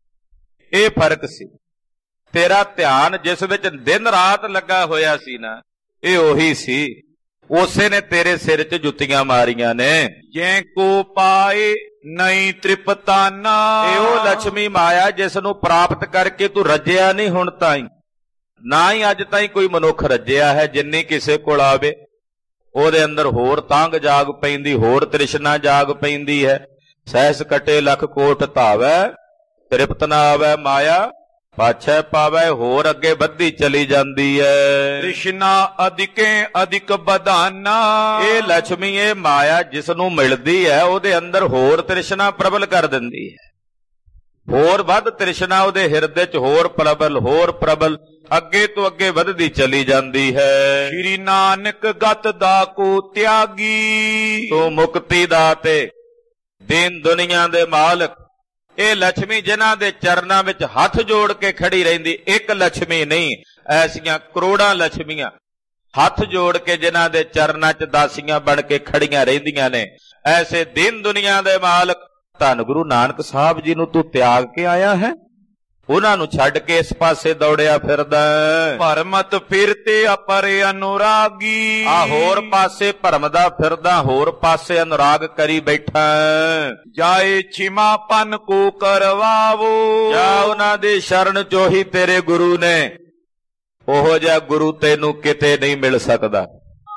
ਇਹ ਫਰਕ ਸੀ। ਤੇਰਾ ਧਿਆਨ ਜਿਸ ਵਿੱਚ ਦਿਨ ਰਾਤ ਲੱਗਾ ਹੋਇਆ ਸੀ ਨਾ, ਇਹ ਉਹੀ ਸੀ। ਉਸੇ ਨੇ ਤੇਰੇ ਸਿਰ 'ਚ ਜੁੱਤੀਆਂ ਮਾਰੀਆਂ ਨੇ। ਜੈ ਕੋ ਪਾਏ ਨਹੀਂ ਤ੍ਰਿਪਤਾਨਾ। ਇਹ ਉਹ ਲక్ష్ਮੀ ਮਾਇਆ ਜਿਸ ਨੂੰ ਪ੍ਰਾਪਤ ਕਰਕੇ ਤੂੰ ਰੱਜਿਆ ਨਹੀਂ ਹੁਣ ਤਾਈਂ, ਨਾ ਹੀ ਅੱਜ ਤਾਈਂ ਕੋਈ ਮਨੁੱਖ ਰੱਜਿਆ ਹੈ। ਜਿੰਨੀ ਕਿਸੇ ਕੋਲ ਆਵੇ ਉਹਦੇ ਅੰਦਰ ਹੋਰ ਤਾਂਗ ਜਾਗ ਪੈਂਦੀ, ਹੋਰ ਤ੍ਰਿਸ਼ਨਾ ਜਾਗ ਪੈਂਦੀ ਹੈ। ਸਹਿਸ ਕਟੇ ਲੱਖ ਕੋਟ ਧਾਵੈ, ਤ੍ਰਿਪਤ ਨਾ ਆਵੈ ਮਾਇਆ ਪਾਛੈ ਪਾਵੈ। ਹੋਰ ਅੱਗੇ ਵੱਧਦੀ ਚਲੀ ਜਾਂਦੀ ਹੈ। ਤ੍ਰਿਸ਼ਨਾ ਅਧਿਕੇ ਅਧਿਕ ਬਧਾਨਾ। ਇਹ ਲక్ష్ਮੀ ਇਹ ਮਾਇਆ ਜਿਸ ਨੂੰ ਮਿਲਦੀ ਹੈ ਉਹਦੇ ਅੰਦਰ ਹੋਰ ਤ੍ਰਿਸ਼ਨਾ ਪ੍ਰਬਲ ਕਰ ਦਿੰਦੀ ਹੈ। ਹੋਰ ਵੱਧ ਤ੍ਰਿਸ਼ਨਾ ਉਹਦੇ ਹਿਰਦੇ 'ਚ ਹੋਰ ਪ੍ਰਬਲ ਅੱਗੇ ਤੋਂ ਅੱਗੇ ਵੱਧਦੀ ਚਲੀ ਜਾਂਦੀ ਹੈ। ਸ਼੍ਰੀ ਨਾਨਕ ਗਤ ਦਾ ਕੋ ਤਿਆਗੀ। ਤੂੰ ਮੁਕਤੀ ਦਾਤੇ, ਦੀਨ ਦੁਨੀਆ ਦੇ ਮਾਲਕ। ਇਹ ਲక్ష్ਮੀ ਜਿਨ੍ਹਾਂ ਦੇ ਚਰਨਾਂ ਵਿੱਚ ਹੱਥ ਜੋੜ ਕੇ ਖੜੀ ਰਹਿੰਦੀ, ਇੱਕ ਲక్ష్ਮੀ ਨਹੀਂ, ਐਸੀਆਂ ਕਰੋੜਾਂ ਲక్ష్ਮੀਆਂ ਹੱਥ ਜੋੜ ਕੇ ਜਿਨ੍ਹਾਂ ਦੇ ਚਰਨਾਂ 'ਚ ਦਾਸੀਆਂ ਬਣ ਕੇ ਖੜੀਆਂ ਰਹਿੰਦੀਆਂ ਨੇ। ਐਸੇ ਦੀਨ ਦੁਨੀਆ ਦੇ ਮਾਲਕ ਧੰਨ ਗੁਰੂ ਨਾਨਕ ਸਾਹਿਬ ਜੀ ਨੂੰ ਤੂੰ ਤਿਆਗ ਕੇ ਆਇਆ ਹੈ। ਉਹਨਾਂ ਨੂੰ ਛੱਡ ਕੇ ਇਸ ਪਾਸੇ ਦੌੜਿਆ ਫਿਰਦਾ। ਭਰਮਤ ਫਿਰਤੇ ਅਪਰੇ ਅਨੁਰਾਗੀ। ਆ ਹੋਰ ਪਾਸੇ ਭਰਮਦਾ ਫਿਰਦਾ, ਹੋਰ ਪਾਸੇ ਅਨੁਰਾਗ ਕਰੀ ਬੈਠਾ। ਜਾਏ ਛਿਮਾਪਨ ਕੋ ਕਰਵਾਵੋ। ਜਾ ਉਹਨਾਂ ਦੀ ਸ਼ਰਨ ਚੋਂ ਹੀ ਤੇਰੇ ਗੁਰੂ ਨੇ। ਉਹੋ ਜਿਹਾ ਗੁਰੂ ਤੈਨੂੰ ਕਿਤੇ ਨਹੀਂ ਮਿਲ ਸਕਦਾ।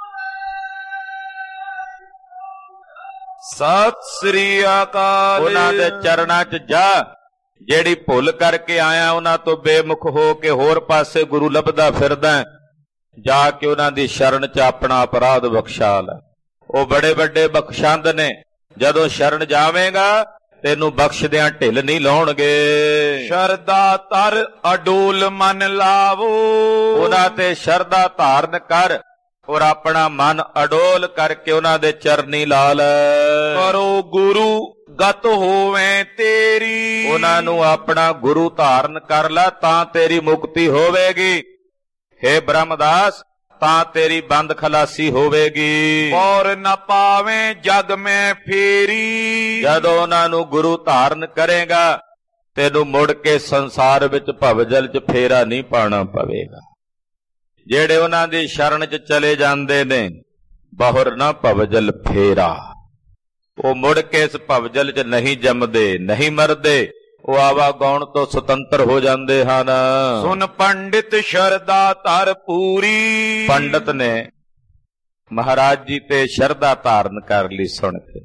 ਸਤਿ ਸ੍ਰੀ ਅਕਾਲ। ਉਹਨਾਂ ਦੇ ਚਰਨਾਂ 'ਚ ਜਾ। ਜਿਹੜੀ ਭੁੱਲ ਕਰਕੇ ਆਇਆ ਉਹਨਾਂ ਤੋਂ ਬੇਮੁਖ ਹੋ ਕੇ ਹੋਰ ਪਾਸੇ ਗੁਰੂ ਲੱਭਦਾ ਫਿਰਦਾ, ਜਾ ਕੇ ਉਹਨਾਂ ਦੀ ਸ਼ਰਨ 'ਚ ਆਪਣਾ ਅਪਰਾਧ ਬਖਸ਼ਾ ਲੈ। ਉਹ ਬੜੇ ਵੱਡੇ ਬਖਸ਼ੰਦ ਨੇ। ਜਦੋਂ ਸ਼ਰਨ ਜਾਵੇਂਗਾ ਤੈਨੂੰ ਬਖਸ਼ਦਿਆਂ ਢਿੱਲ ਨਹੀਂ ਲਾਉਣਗੇ। ਸ਼ਰਧਾ ਧਰ ਅਡੋਲ ਮਨ ਲਾਵੋ। ਉਹਨਾਂ ਤੇ ਸ਼ਰਧਾ ਧਾਰਨ ਕਰ ਔਰ ਆਪਣਾ ਮਨ ਅਡੋਲ ਕਰਕੇ ਉਹਨਾਂ ਦੇ ਚਰਨੀ ਲਾ ਲੈ। ਕਰੋ ਗੁਰੂ ਗਤ ਹੋਵੇ ਤੇਰੀ। ਉਹਨਾਂ ਨੂੰ ਆਪਣਾ ਗੁਰੂ ਧਾਰਨ ਕਰ ਲੈ ਤਾਂ ਤੇਰੀ ਮੁਕਤੀ ਹੋਵੇਗੀ। ਹੇ ਬ੍ਰਹਮਦਾਸ, ਤਾਂ ਤੇਰੀ ਬੰਦ ਖਲਾਸੀ ਹੋਵੇਗੀ। ਔਰ ਨਾ ਪਾਵੇਂ ਜਗ ਮੈਂ ਫੇਰੀ। ਜਦੋਂ ਉਹਨਾਂ ਨੂੰ ਗੁਰੂ ਧਾਰਨ ਕਰੇਗਾ ਤੈਨੂੰ ਮੁੜ ਕੇ ਸੰਸਾਰ ਵਿੱਚ ਭਵਜਲ 'ਚ ਫੇਰਾ ਨਹੀਂ ਪਾਉਣਾ ਪਵੇਗਾ। ਜਿਹੜੇ ਉਹਨਾਂ ਦੀ ਸ਼ਰਨ 'ਚ ਚਲੇ ਜਾਂਦੇ ਨੇ, ਬਹੁਰ ਨਾ ਭਵਜਲ ਫੇਰਾ, ਉਹ ਮੁੜ ਕੇ ਇਸ ਭਵਜਲ 'ਚ ਨਹੀਂ ਜੰਮਦੇ, ਨਹੀਂ ਮਰਦੇ। ਉਹ ਆਵਾਗਾਉਣ ਤੋਂ ਸੁਤੰਤਰ ਹੋ ਜਾਂਦੇ ਹਨ। ਸੁਨ ਪੰਡਿਤ ਸ਼ਰਧਾ ਧਰ ਪੂਰੀ। ਪੰਡਤ ਨੇ ਮਹਾਰਾਜ ਜੀ ਤੇ ਸ਼ਰਧਾ ਧਾਰਨ ਕਰ ਲਈ ਸੁਣ ਕੇ।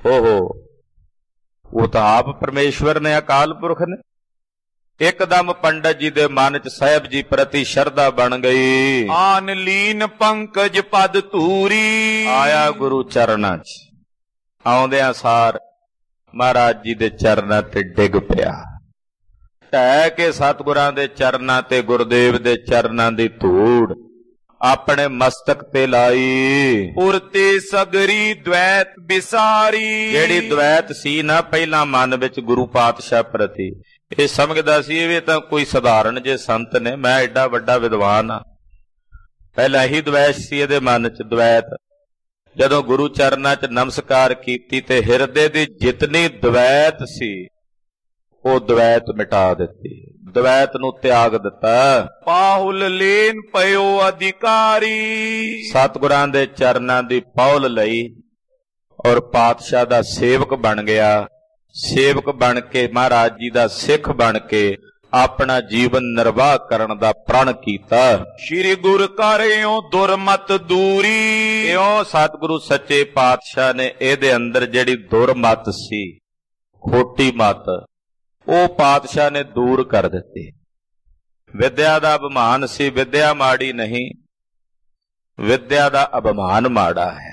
ਉਹ ਤਾਂ ਆਪ ਪਰਮੇਸ਼ਵਰ ਨੇ, ਅਕਾਲ ਪੁਰਖ ਨੇ। ਇੱਕਦਮ ਪੰਡਤ ਜੀ ਦੇ ਮਨ 'ਚ ਸਾਹਿਬ ਜੀ ਪ੍ਰਤੀ ਸ਼ਰਧਾ ਬਣ ਗਈ। ਆਨ ਲੀਨ ਪੰਕਜ ਪਦ ਧੂਰੀ। ਆਇਆ ਗੁਰੂ ਚਰਨਾਂ 'ਚ। ਆਉਂਦਿਆਂ ਸਾਰ ਮਹਾਰਾਜ ਜੀ ਦੇ ਚਰਨਾਂ ਤੇ ਡਿੱਗ ਪਿਆ। ਢਹਿ ਕੇ ਸਤਿਗੁਰਾਂ ਦੇ ਚਰਨਾਂ ਤੇ, ਗੁਰਦੇਵ ਦੇ ਚਰਨਾਂ ਦੀ ਧੂੜ ਆਪਣੇ ਮਸਤਕ ਤੇ ਲਾਈ। ਉਰਤੇ ਸਗਰੀ ਦ્વੈਤ ਵਿਸਾਰੀ। ਜਿਹੜੀ ਦ્વੈਤ ਸੀ ਨਾ ਪਹਿਲਾਂ ਮਨ ਵਿੱਚ ਗੁਰੂ ਪਾਤਸ਼ਾਹ ਪ੍ਰਤੀ, ਇਹ ਸਮਝਦਾ ਸੀ ਇਹ ਤਾਂ ਕੋਈ ਸਧਾਰਨ ਜੇ ਸੰਤ ਨੇ, ਮੈਂ ਐਡਾ ਵੱਡਾ ਵਿਦਵਾਨ ਆ। ਪਹਿਲਾਂ ਹੀ ਦ્વੈਤ ਸੀ ਇਹਦੇ ਮਨ 'ਚ, ਦ્વੈਤ। ਜਦੋਂ ਗੁਰੂ ਚਰਨਾਂ 'ਚ ਨਮਸਕਾਰ ਕੀਤੀ ਤੇ ਹਿਰਦੇ ਦੀ ਜਿਤਨੀ ਦ્વੈਤ ਸੀ ਉਹ ਦ્વੈਤ ਮਿਟਾ ਦਿੱਤੀ, ਦ્વੈਤ ਨੂੰ ਤਿਆਗ ਦਿੱਤਾ। ਪਾਹੁਲ ਲੇਨ ਪਇਓ ਅਧਿਕਾਰੀ। ਸਤਿਗੁਰਾਂ ਦੇ ਚਰਨਾਂ ਦੀ ਪੌਲ ਲਈ ਔਰ ਪਾਤਸ਼ਾਹ ਦਾ ਸੇਵਕ ਬਣ ਗਿਆ। ਸੇਵਕ ਬਣ ਕੇ ਮਹਾਰਾਜ ਜੀ ਦਾ ਸਿੱਖ ਬਣ ਕੇ ਆਪਣਾ ਜੀਵਨ ਨਿਰਵਾਹ ਕਰਨ ਦਾ ਪ੍ਰਣ ਕੀਤਾ। ਸ਼੍ਰੀ ਗੁਰ ਕਰਿਓ ਦੁਰਮਤ ਦੂਰੀ। ਇਉਂ ਸਤਿਗੁਰੂ ਸੱਚੇ ਪਾਤਸ਼ਾਹ ਨੇ ਇਹਦੇ ਅੰਦਰ ਜਿਹੜੀ ਦੁਰਮਤ ਸੀ, ਖੋਟੀ ਮਤ, ਉਹ ਪਾਤਸ਼ਾਹ ਨੇ ਦੂਰ ਕਰ ਦਿੱਤੀ। ਵਿਦਿਆ ਦਾ ਅਭਿਮਾਨ ਸੀ, ਵਿਦਿਆ ਮਾੜੀ ਨਹੀਂ, ਵਿਦਿਆ ਦਾ ਅਭਿਮਾਨ ਮਾੜਾ ਹੈ।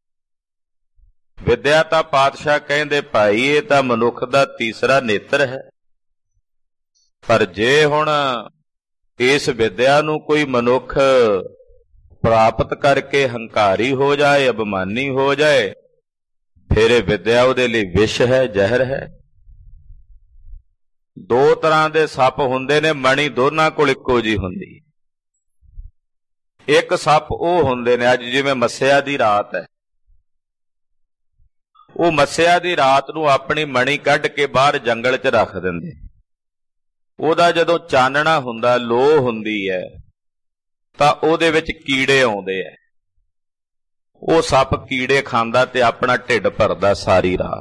ਵਿਦਿਆ ਤਾਂ ਪਾਤਸ਼ਾਹ ਕਹਿੰਦੇ ਭਾਈ ਇਹ ਤਾਂ ਮਨੁੱਖ ਦਾ ਤੀਸਰਾ ਨੇਤਰ ਹੈ, ਪਰ ਜੇ ਹੁਣ ਇਸ ਵਿਦਿਆ ਨੂੰ ਕੋਈ ਮਨੁੱਖ ਪ੍ਰਾਪਤ ਕਰਕੇ ਹੰਕਾਰੀ ਹੋ ਜਾਏ, ਅਭਿਮਾਨੀ ਹੋ ਜਾਏ, ਫਿਰ ਇਹ ਵਿਦਿਆ ਉਹਦੇ ਲਈ ਵਿਸ਼ ਹੈ, ਜ਼ਹਿਰ ਹੈ। ਦੋ ਤਰ੍ਹਾਂ ਦੇ ਸੱਪ ਹੁੰਦੇ ਨੇ, ਮਣੀ ਦੋਨਾਂ ਕੋਲ ਇੱਕੋ ਜਿਹੀ ਹੁੰਦੀ। ਇੱਕ ਸੱਪ ਉਹ ਹੁੰਦੇ ਨੇ, ਅੱਜ ਜਿਵੇਂ ਮੱਸਿਆ ਦੀ ਰਾਤ ਹੈ, ਉਹ ਮੱਸਿਆ ਦੀ ਰਾਤ ਨੂੰ ਆਪਣੀ ਮਣੀ ਕੱਢ ਕੇ ਬਾਹਰ ਜੰਗਲ 'ਚ ਰੱਖ ਦਿੰਦੇ। ਉਹਦਾ ਜਦੋਂ ਚਾਨਣਾ ਹੁੰਦਾ, ਲੋ ਹੁੰਦੀ ਹੈ, ਤਾਂ ਉਹਦੇ ਵਿੱਚ ਕੀੜੇ ਆਉਂਦੇ ਆ। ਉਹ ਸੱਪ ਕੀੜੇ ਖਾਂਦਾ ਤੇ ਆਪਣਾ ਢਿੱਡ ਭਰਦਾ ਸਾਰੀ ਰਾਤ।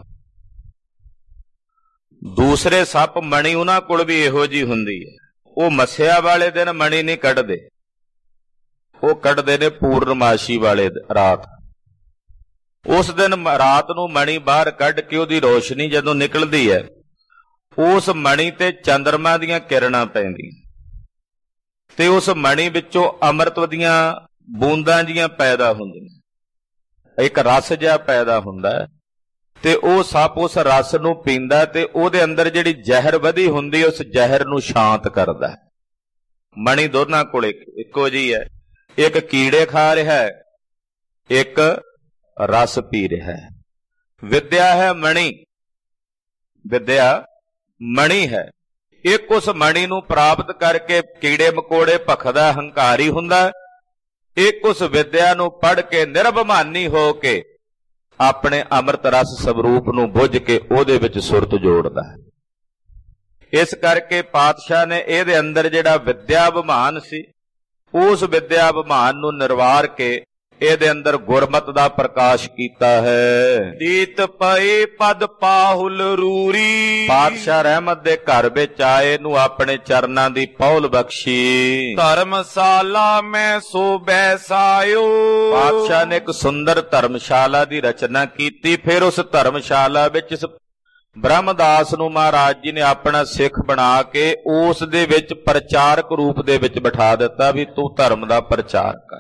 ਦੂਸਰੇ ਸੱਪ ਮਣੀ ਉਹਨਾਂ ਕੋਲ ਵੀ ਇਹੋ ਜਿਹੀ ਹੁੰਦੀ ਹੈ, ਉਹ ਮੱਸਿਆ ਵਾਲੇ ਦਿਨ ਮਣੀ ਨਹੀਂ ਕੱਢਦੇ, ਉਹ ਕੱਢਦੇ ਨੇ ਪੂਰਨਮਾਸ਼ੀ ਵਾਲੇ ਰਾਤ। ਉਸ ਦਿਨ ਰਾਤ ਨੂੰ ਮਣੀ ਬਾਹਰ ਕੱਢ ਕੇ ਉਹਦੀ ਰੋਸ਼ਨੀ ਜਦੋਂ ਨਿਕਲਦੀ ਹੈ, ਉਸ ਮਣੀ ਤੇ ਚੰਦਰਮਾ ਦੀਆਂ ਕਿਰਨਾਂ ਪੈਂਦੀਆਂ ਤੇ ਉਸ ਮਣੀ ਵਿੱਚੋਂ ਅੰਮ੍ਰਿਤ ਦੀਆਂ ਬੂੰਦਾਂ ਜੀਆਂ ਪੈਦਾ ਹੁੰਦੀਆਂ, ਇੱਕ ਰਸ ਜਿਹਾ ਪੈਦਾ ਹੁੰਦਾ ਹੈ ਤੇ ਉਹ ਸੱਪ ਉਸ ਰਸ ਨੂੰ ਪੀਂਦਾ ਤੇ ਉਹਦੇ ਅੰਦਰ ਜਿਹੜੀ ਜ਼ਹਿਰ ਵਧੀ ਹੁੰਦੀ ਉਸ ਜ਼ਹਿਰ ਨੂੰ ਸ਼ਾਂਤ ਕਰਦਾ। ਮਣੀ ਦੋਨਾਂ ਕੋਲ ਇੱਕੋ ਜਿਹੀ ਹੈ, ਇੱਕ ਕੀੜੇ ਖਾ ਰਿਹਾ ਹੈ, ਇੱਕ ਰਸ ਪੀ ਰਿਹਾ ਹੈ। ਵਿਦਿਆ ਹੈ ਮਣੀ, ਵਿਦਿਆ ਮਣੀ ਹੈ। ਇੱਕ ਉਸ ਮਣੀ ਨੂੰ ਪ੍ਰਾਪਤ ਕਰਕੇ ਕੀੜੇ ਮਕੋੜੇ ਭਖਦਾ, ਹੰਕਾਰੀ ਹੁੰਦਾ। ਇੱਕ ਉਸ ਵਿਦਿਆ ਨੂੰ ਪੜ੍ਹ ਕੇ ਨਿਰਭਮਾਨੀ ਹੋ ਕੇ ਆਪਣੇ ਅੰਮ੍ਰਿਤ ਰਸ ਸਵਰੂਪ ਨੂੰ ਬੁੱਝ ਕੇ ਉਹਦੇ ਵਿੱਚ ਸੁਰਤ ਜੋੜਦਾ ਹੈ। ਇਸ ਕਰਕੇ ਪਾਤਸ਼ਾਹ ਨੇ ਇਹਦੇ ਅੰਦਰ ਜਿਹੜਾ ਵਿਦਿਆ ਅਭਿਮਾਨ ਸੀ, ਉਸ ਵਿਦਿਆ ਅਭਿਮਾਨ ਨੂੰ ਨਿਰਵਾਰ ਕੇ ਇਹਦੇ ਅੰਦਰ ਗੁਰਮਤ ਦਾ ਪ੍ਰਕਾਸ਼ ਕੀਤਾ ਹੈ। ਦੀਤ ਪਏ ਪਦ ਪਾਹੁਲ ਰੂਰੀ। ਪਾਤਸ਼ਾਹ ਰਹਿਮਤ ਦੇ ਘਰ ਵਿੱਚ ਆਏ ਨੂੰ ਆਪਣੇ ਚਰਨਾਂ ਦੀ ਪੌਲ ਬਖਸ਼ੀ। ਧਰਮਸ਼ਾਲਾ ਮੈਂ ਸੋ ਬੈਸਾਇਓ। ਪਾਤਸ਼ਾਹ ਨੇ ਇੱਕ ਸੁੰਦਰ ਧਰਮਸ਼ਾਲਾ ਦੀ ਰਚਨਾ ਕੀਤੀ। ਫਿਰ ਉਸ ਧਰਮਸ਼ਾਲਾ ਵਿੱਚ ਇਸ ਬ੍ਰਹਮਦਾਸ ਨੂੰ ਮਹਾਰਾਜ ਜੀ ਨੇ ਆਪਣਾ ਸਿੱਖ ਬਣਾ ਕੇ ਉਸ ਦੇ ਵਿੱਚ ਪ੍ਰਚਾਰਕ ਰੂਪ ਦੇ ਵਿੱਚ ਬਿਠਾ ਦਿੱਤਾ ਵੀ ਤੂੰ ਧਰਮ ਦਾ ਪ੍ਰਚਾਰ ਕਰ।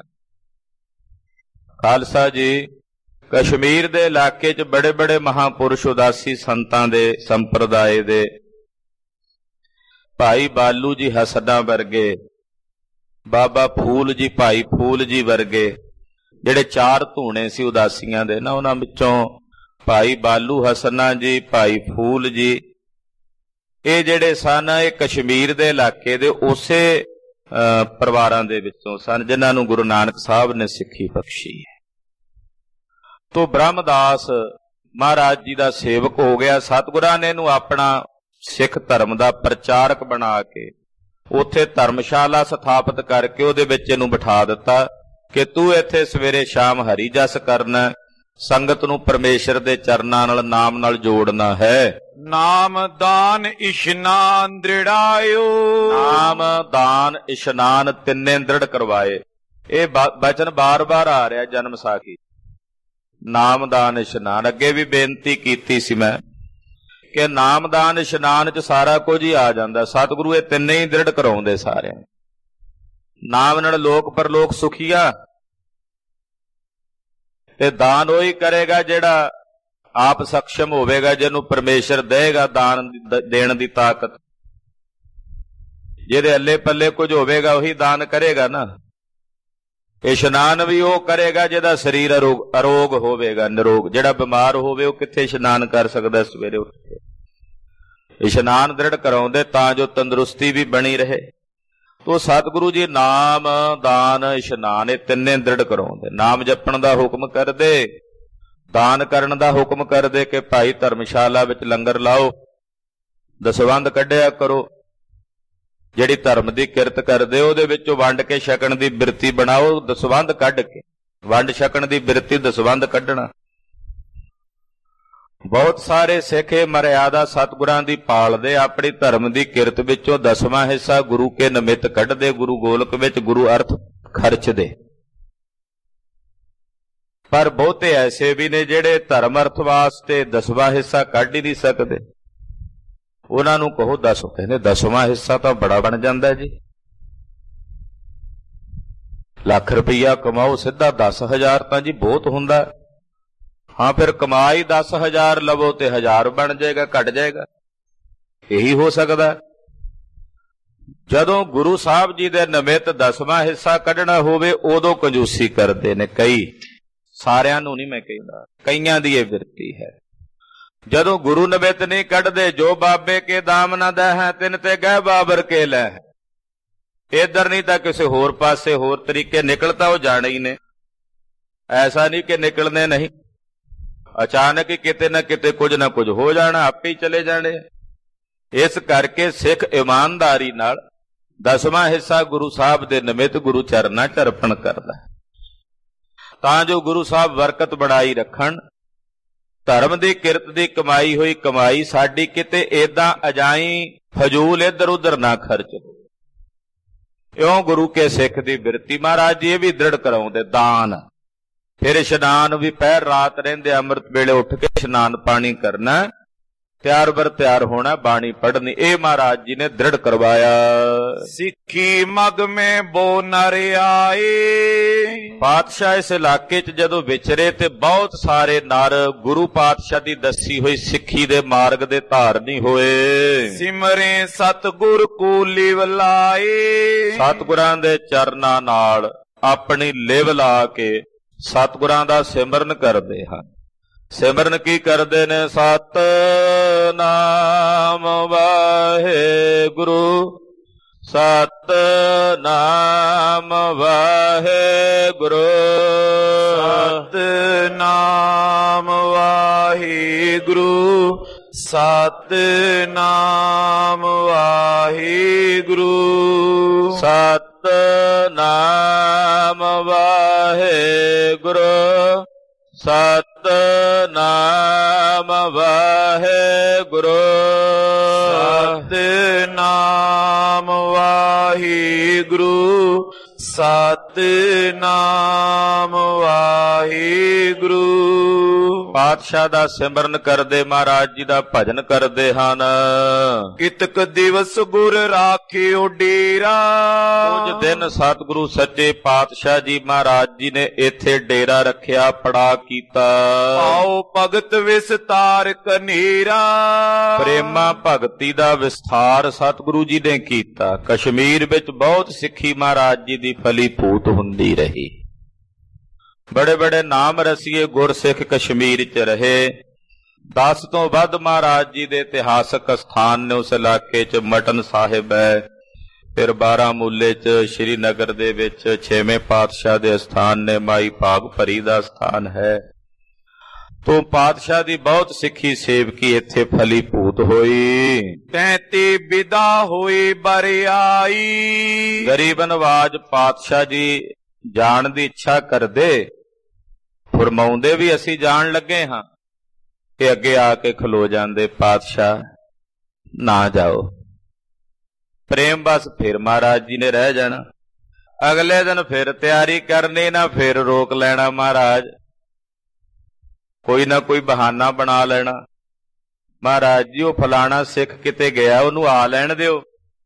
ਖਾਲਸਾ ਜੀ, ਕਸ਼ਮੀਰ ਦੇ ਇਲਾਕੇ 'ਚ ਬੜੇ ਬੜੇ ਮਹਾਂਪੁਰਸ਼ ਉਦਾਸੀ ਸੰਤਾਂ ਦੇ ਸੰਪਰਦਾਏ ਦੇ, ਭਾਈ ਬਾਲੂ ਜੀ ਹਸਨਾ ਵਰਗੇ, ਬਾਬਾ ਫੂਲ ਜੀ, ਭਾਈ ਫੂਲ ਜੀ ਵਰਗੇ ਜਿਹੜੇ ਚਾਰ ਧੂਣੇ ਸੀ ਉਦਾਸੀਆਂ ਦੇ ਨਾ, ਉਹਨਾਂ ਵਿੱਚੋਂ ਭਾਈ ਬਾਲੂ ਹਸਨਾ ਜੀ, ਭਾਈ ਫੂਲ ਜੀ, ਇਹ ਜਿਹੜੇ ਸਨ ਇਹ ਕਸ਼ਮੀਰ ਦੇ ਇਲਾਕੇ ਦੇ ਉਸੇ ਪਰਿਵਾਰਾਂ ਦੇ ਵਿੱਚੋਂ ਸਨ ਜਿਨ੍ਹਾਂ ਨੂੰ ਗੁਰੂ ਨਾਨਕ ਸਾਹਿਬ ਨੇ ਸਿੱਖੀ ਬਖਸ਼ੀ ਹੈ। ਤੋ ਬ੍ਰਹਮਦਾਸ ਮਹਾਰਾਜ ਜੀ ਦਾ ਸੇਵਕ ਹੋ ਗਿਆ। ਸਤਿਗੁਰਾਂ ਨੇ ਇਹਨੂੰ ਆਪਣਾ ਸਿੱਖ ਧਰਮ ਦਾ ਪ੍ਰਚਾਰਕ ਬਣਾ ਕੇ ਉੱਥੇ ਧਰਮਸ਼ਾਲਾ ਸਥਾਪਿਤ ਕਰਕੇ ਉਹਦੇ ਵਿੱਚ ਇਹਨੂੰ ਬਿਠਾ ਦਿੱਤਾ ਕਿ ਤੂੰ ਇੱਥੇ ਸਵੇਰੇ ਸ਼ਾਮ ਹਰੀ ਜਸ ਕਰਨਾ, ਸੰਗਤ ਨੂੰ ਪਰਮੇਸ਼ਰ ਦੇ ਚਰਨਾਂ ਨਾਲ, ਨਾਮ ਨਾਲ ਜੋੜਨਾ ਹੈ। ਨਾਮ ਦਾਨ ਇਸ਼ਨਾਨ ਦ੍ਰਿੜਾਇਓ। ਨਾਮ ਦਾਨ ਇਸ਼ਨਾਨ ਤਿੰਨੇ ਦ੍ਰਿੜ ਕਰਵਾਏ। ਇਹ ਬਚਨ ਬਾਰ-ਬਾਰ ਆ ਰਿਹਾ ਜਨਮ ਸਾਖੀ। ਨਾਮ ਦਾਨ ਇਸ਼ਨਾਨ, ਅੱਗੇ ਵੀ ਬੇਨਤੀ ਕੀਤੀ ਸੀ ਮੈਂ ਕਿ ਨਾਮ ਦਾਨ ਇਸ਼ਨਾਨ 'ਚ ਸਾਰਾ ਕੁਝ ਹੀ ਆ ਜਾਂਦਾ। ਸਤਿਗੁਰੂ ਇਹ ਤਿੰਨੇ ਹੀ ਦ੍ਰਿੜ ਕਰਾਉਂਦੇ ਸਾਰਿਆਂ। ਨਾਮ ਨਾਲ ਲੋਕ ਪਰਲੋਕ ਸੁਖੀਆ, ਤੇ ਦਾਨ ਉਹੀ ਕਰੇਗਾ ਜਿਹੜਾ ਆਪ ਸક્ષਮ ਹੋਵੇਗਾ, ਜਿਹਨੂੰ ਪਰਮੇਸ਼ਰ ਦੇਗਾ ਦਾਨ ਦੇਣ ਦੀ ਤਾਕਤ। ਜਿਹਦੇ ਅੱਲੇ ਪੱਲੇ ਕੁਝ ਹੋਵੇਗਾ ਉਹੀ ਦਾਨ ਕਰੇਗਾ ਨਾ। ਇਸ਼ਨਾਨ ਵੀ ਉਹ ਕਰੇਗਾ ਜਿਹਦਾ ਸਰੀਰ ਅਰੋਗ ਹੋਵੇਗਾ, ਨਿਰੋਗ। ਜਿਹੜਾ ਬਿਮਾਰ ਹੋਵੇ ਉਹ ਕਿੱਥੇ ਇਸ਼ਨਾਨ ਕਰ ਸਕਦਾ ਸਵੇਰੇ ਉੱਠ ਕੇ। ਇਸ਼ਨਾਨ ਦ੍ਰਿੜ ਕਰਾਉਂਦੇ ਤਾਂ ਜੋ ਤੰਦਰੁਸਤੀ ਵੀ ਬਣੀ ਰਹੇ। ਤੋ ਸਤਿਗੁਰੂ ਜੀ ਨਾਮ ਦਾਨ ਇਸ਼ਨਾਨ ਇਹ ਤਿੰਨੇ ਦ੍ਰਿੜ ਕਰਾਉਂਦੇ। ਨਾਮ ਜਪਣ ਦਾ ਹੁਕਮ ਕਰਦੇ, ਦਾਨ ਕਰਨ ਦਾ ਹੁਕਮ ਕਰਦੇ ਕਿ ਭਾਈ ਧਰਮਸ਼ਾਲਾ ਵਿੱਚ ਲੰਗਰ ਲਾਓ, ਦਸਵੰਧ ਕੱਢਿਆ ਕਰੋ, ਜਿਹੜੀ ਧਰਮ ਦੀ ਕਿਰਤ ਕਰਦੇ ਉਹਦੇ ਵਿੱਚੋਂ ਵੰਡ ਕੇ ਛਕਣ ਦੀ ਬਿਰਤੀ ਬਣਾਓ। ਦਸਵੰਧ ਕੱਢ ਕੇ ਵੰਡ ਛਕਣ ਦੀ ਬਿਰਤੀ, ਦਸਵੰਧ ਕੱਢਣਾ। ਬਹੁਤ ਸਾਰੇ ਸਿੱਖ ਇਹ ਮਰਿਆਦਾ ਸਤਿਗੁਰਾਂ ਦੀ ਪਾਲਦੇ, ਆਪਣੀ ਧਰਮ ਦੀ ਕਿਰਤ ਵਿੱਚੋਂ 10ਵਾਂ ਹਿੱਸਾ ਗੁਰੂ ਕੇ ਨਿਮਿਤ ਕੱਢਦੇ, ਗੁਰੂ ਗੋਲਕ ਵਿੱਚ ਗੁਰੂ ਅਰਥ ਖਰਚਦੇ। ਪਰ ਬਹੁਤੇ ਐਸੇ ਵੀ ਨੇ ਜਿਹੜੇ ਧਰਮ ਅਰਥ ਵਾਸਤੇ 10ਵਾਂ ਹਿੱਸਾ ਕੱਢ ਹੀ ਨਹੀਂ ਸਕਦੇ। ਉਹਨਾਂ ਨੂੰ ਕਹੋ 10, ਕਹਿੰਦੇ 10ਵਾਂ ਹਿੱਸਾ ਤਾਂ ਬੜਾ ਬਣ ਜਾਂਦਾ ਜੀ। ਲੱਖ ਰੁਪਈਆ ਕਮਾਓ ਸਿੱਧਾ 10,000 ਤਾਂ ਜੀ ਬਹੁਤ ਹੁੰਦਾ। ਹਾਂ ਫਿਰ ਕਮਾਈ 10,000 ਲਵੋ ਤੇ 1000 ਬਣ ਜਾਏਗਾ, ਘਟ ਜਾਏਗਾ, ਇਹੀ ਹੋ ਸਕਦਾ। ਜਦੋਂ ਗੁਰੂ ਸਾਹਿਬ ਜੀ ਦੇ ਨਿਮਿਤ 10ਵਾਂ ਹਿੱਸਾ ਕੱਢਣਾ ਹੋਵੇ ਉਦੋਂ ਕੰਜੂਸੀ ਕਰਦੇ ਨੇ ਕਈ, ਸਾਰਿਆਂ ਨੂੰ ਨਹੀਂ ਮੈਂ ਕਹਿੰਦਾ, ਕਈਆਂ ਦੀ ਇਹ ਬਿਰਤੀ ਹੈ। ਜਦੋਂ ਗੁਰੂ ਨਿਮਿਤ ਨਹੀਂ ਕੱਢਦੇ, ਜੋ ਬਾਬੇ ਕੇ ਦਾਮ ਨਾ ਦੈ ਹੈ ਤਿਨ ਤੇ ਗਹਿ ਬਾਬਰ ਕੇ ਲੈ ਹੈ, ਇੱਧਰ ਨਹੀਂ ਤਾਂ ਕਿਸੇ ਹੋਰ ਪਾਸੇ ਹੋਰ ਤਰੀਕੇ ਨਿਕਲ ਤਾਂ ਉਹ ਜਾਣੇ ਹੀ ਨੇ। ਐਸਾ ਨਹੀਂ ਕਿ ਨਿਕਲਣੇ ਨਹੀਂ, ਅਚਾਨਕ ਹੀ ਕਿਤੇ ਨਾ ਕਿਤੇ ਕੁਝ ਨਾ ਕੁਝ ਹੋ ਜਾਣਾ, ਆਪੇ ਹੀ ਚਲੇ ਜਾਣੇ। ਇਸ ਕਰਕੇ ਸਿੱਖ ਇਮਾਨਦਾਰੀ ਨਾਲ 10ਵਾਂ ਹਿੱਸਾ ਗੁਰੂ ਸਾਹਿਬ ਦੇ ਨਿਮਿਤ ਗੁਰੂ ਚਰਨਾਂ 'ਚ ਅਰਪਣ ਕਰਦਾ, ਤਾਂ ਜੋ ਗੁਰੂ ਸਾਹਿਬ ਬਰਕਤ ਬਣਾਈ ਰੱਖਣ। ਧਰਮ ਦੀ ਕਿਰਤ ਦੀ ਕਮਾਈ ਹੋਈ ਕਮਾਈ ਸਾਡੀ ਕਿਤੇ ਏਦਾਂ ਅਜਾਈ ਫਜ਼ੂਲ ਇੱਧਰ ਉੱਧਰ ਨਾ ਖਰਚ ਹੋ। ਇਉਂ ਗੁਰੂ ਕੇ ਸਿੱਖ ਦੀ ਬਿਰਤੀ ਮਹਾਰਾਜ ਜੀ ਇਹ ਵੀ ਦ੍ਰਿੜ ਕਰਾਉਂਦੇ। ਦਾਨ, ਫਿਰ ਇਸ਼ਨਾਨ ਵੀ ਪਹਿਰ ਰਾਤ ਰਹਿੰਦੇ, ਅੰਮ੍ਰਿਤ ਵੇਲੇ ਉੱਠ ਕੇ ਇਸ਼ਨਾਨ ਪਾਣੀ ਕਰਨਾ, ਤਿਆਰ ਬਰ ਤਿਆਰ ਹੋਣਾ, ਬਾਣੀ ਪੜ੍ਹਨੀ, ਇਹ ਮਹਾਰਾਜ ਜੀ ਨੇ ਦ੍ਰਿੜ ਕਰਵਾਇਆ। ਸਿੱਖੀ ਮਗ ਮੈਂ ਬੋ ਨਰ ਆਏ। ਪਾਤਸ਼ਾਹ ਇਸ ਇਲਾਕੇ 'ਚ ਜਦੋਂ ਵਿਚਰੇ ਤੇ ਬਹੁਤ ਸਾਰੇ ਨਰ ਗੁਰੂ ਪਾਤਸ਼ਾਹ ਦੀ ਦੱਸੀ ਹੋਈ ਸਿੱਖੀ ਦੇ ਮਾਰਗ ਦੇ ਧਾਰਨੀ ਹੋਏ। ਸਿਮਰੇ ਸਤਿਗੁਰ ਕੋ ਲਿਵ ਲਾਏ। ਸਤਿਗੁਰਾਂ ਦੇ ਚਰਨਾਂ ਨਾਲ ਆਪਣੀ ਲਿਵ ਲਾ ਕੇ ਸਤਿਗੁਰਾਂ ਦਾ ਸਿਮਰਨ ਕਰਦੇ ਹਨ। ਸਿਮਰਨ ਕੀ ਕਰਦੇ ਨੇ? ਸਤਿਨਾਮ ਵਾਹਿਗੁਰੂ, ਸਤਿਨਾਮ ਵਾਹਿਗੁਰੂ, ਸਤਿਨਾਮ ਵਾਹਿਗੁਰੂ, ਸਤਿਨਾਮ ਵਾਹਿਗੁਰੂ, ਸਤਿਨਾਮ ਵਾਹਿਗੁਰੂ, ਸਤਿਨਾਮ ਵਾਹਿਗੁਰੂ, ਸਤਿਨਾਮ ਵਾਹਿਗੁਰੂ, ਸਤਿਨਾਮ ਵਾਹਿਗੁਰੂ। ਪਾਤਸ਼ਾਹ ਦਾ ਸਿਮਰਨ ਕਰਦੇ, ਮਹਾਰਾਜ ਜੀ ਦਾ ਭਜਨ ਕਰਦੇ ਹਨ। ਕਿਤਕ ਦਿਵਸ ਗੁਰ ਰਾਖਿਓ ਡੇਰਾ। ਕੁਝ ਦਿਨ ਸਤਿਗੁਰੂ ਸੱਚੇ ਪਾਤਸ਼ਾਹ ਜੀ ਮਹਾਰਾਜ ਜੀ ਨੇ ਇੱਥੇ ਡੇਰਾ ਰੱਖਿਆ, ਪੜਾ ਕੀਤਾ। ਆਓ ਭਗਤ ਵਿਸਤਾਰ ਕਨੇਰਾ। ਪ੍ਰੇਮਾ ਭਗਤੀ ਦਾ ਵਿਸਥਾਰ ਸਤਿਗੁਰੂ ਜੀ ਨੇ ਕੀਤਾ। ਕਸ਼ਮੀਰ ਵਿੱਚ ਬਹੁਤ ਸਿੱਖੀ ਮਹਾਰਾਜ ਜੀ ਦੀ ਫਲੀ ਫੂਟ ਹੁੰਦੀ ਰਹੀ। ਬੜੇ ਬੜੇ ਨਾਮ ਰਸੀਏ ਗੁਰਸਿੱਖ ਕਸ਼ਮੀਰ 'ਚ ਰਹੇ। 10 ਤੋਂ ਵੱਧ ਮਹਾਰਾਜ ਜੀ ਦੇ ਇਤਿਹਾਸਕ ਸਥਾਨ ਨੇ ਉਸ ਇਲਾਕੇ 'ਚ। ਮਟਨ ਸਾਹਿਬ ਹੈ, ਫਿਰ ਬਾਰਾਮੂਲੇ 'ਚ, ਸ਼੍ਰੀਨਗਰ ਦੇ ਵਿੱਚ 6ਵੇਂ ਪਾਤਸ਼ਾਹ ਦੇ ਸਥਾਨ ਨੇ, ਮਾਈ ਭਾਗ ਭਰੀ ਦਾ ਸਥਾਨ ਹੈ। ਤੋਂ ਪਾਤਸ਼ਾਹ ਦੀ ਬਹੁਤ ਸਿੱਖੀ ਸੇਵਕੀ ਇੱਥੇ ਫਲੀ ਭੂਤ ਹੋਈ। ਤੈਤੇ ਵਿਦਾ ਹੋਏ ਬਰਿਆਈ। ਗਰੀਬ ਨਵਾਜ ਪਾਤਸ਼ਾਹ ਜੀ ਜਾਣ ਦੀ ਇੱਛਾ ਕਰਦੇ, ਫਰਮਾਉਂਦੇ ਵੀ ਅਸੀਂ ਜਾਣ ਲੱਗੇ ਹਾਂ, ਕਿ ਅੱਗੇ ਆ ਕੇ ਖਲੋ ਜਾਂਦੇ, ਪਾਤਸ਼ਾਹ ਨਾ ਜਾਓ। ਪ੍ਰੇਮ ਬਸ ਫਿਰ ਮਹਾਰਾਜ ਜੀ ਨੇ ਰਹਿ ਜਾਣਾ। ਅਗਲੇ ਦਿਨ ਫਿਰ ਤਿਆਰੀ ਕਰਨੀ, ਨਾ ਫਿਰ ਰੋਕ ਲੈਣਾ ਮਹਾਰਾਜ, ਕੋਈ ਨਾ ਕੋਈ ਬਹਾਨਾ ਬਣਾ ਲੈਣਾ। ਮਹਾਰਾਜ ਜੀ ਉਹ ਫਲਾਣਾ ਸਿੱਖ ਕਿਤੇ ਗਿਆ, ਉਹਨੂੰ ਆ ਲੈਣ ਦਿਓ।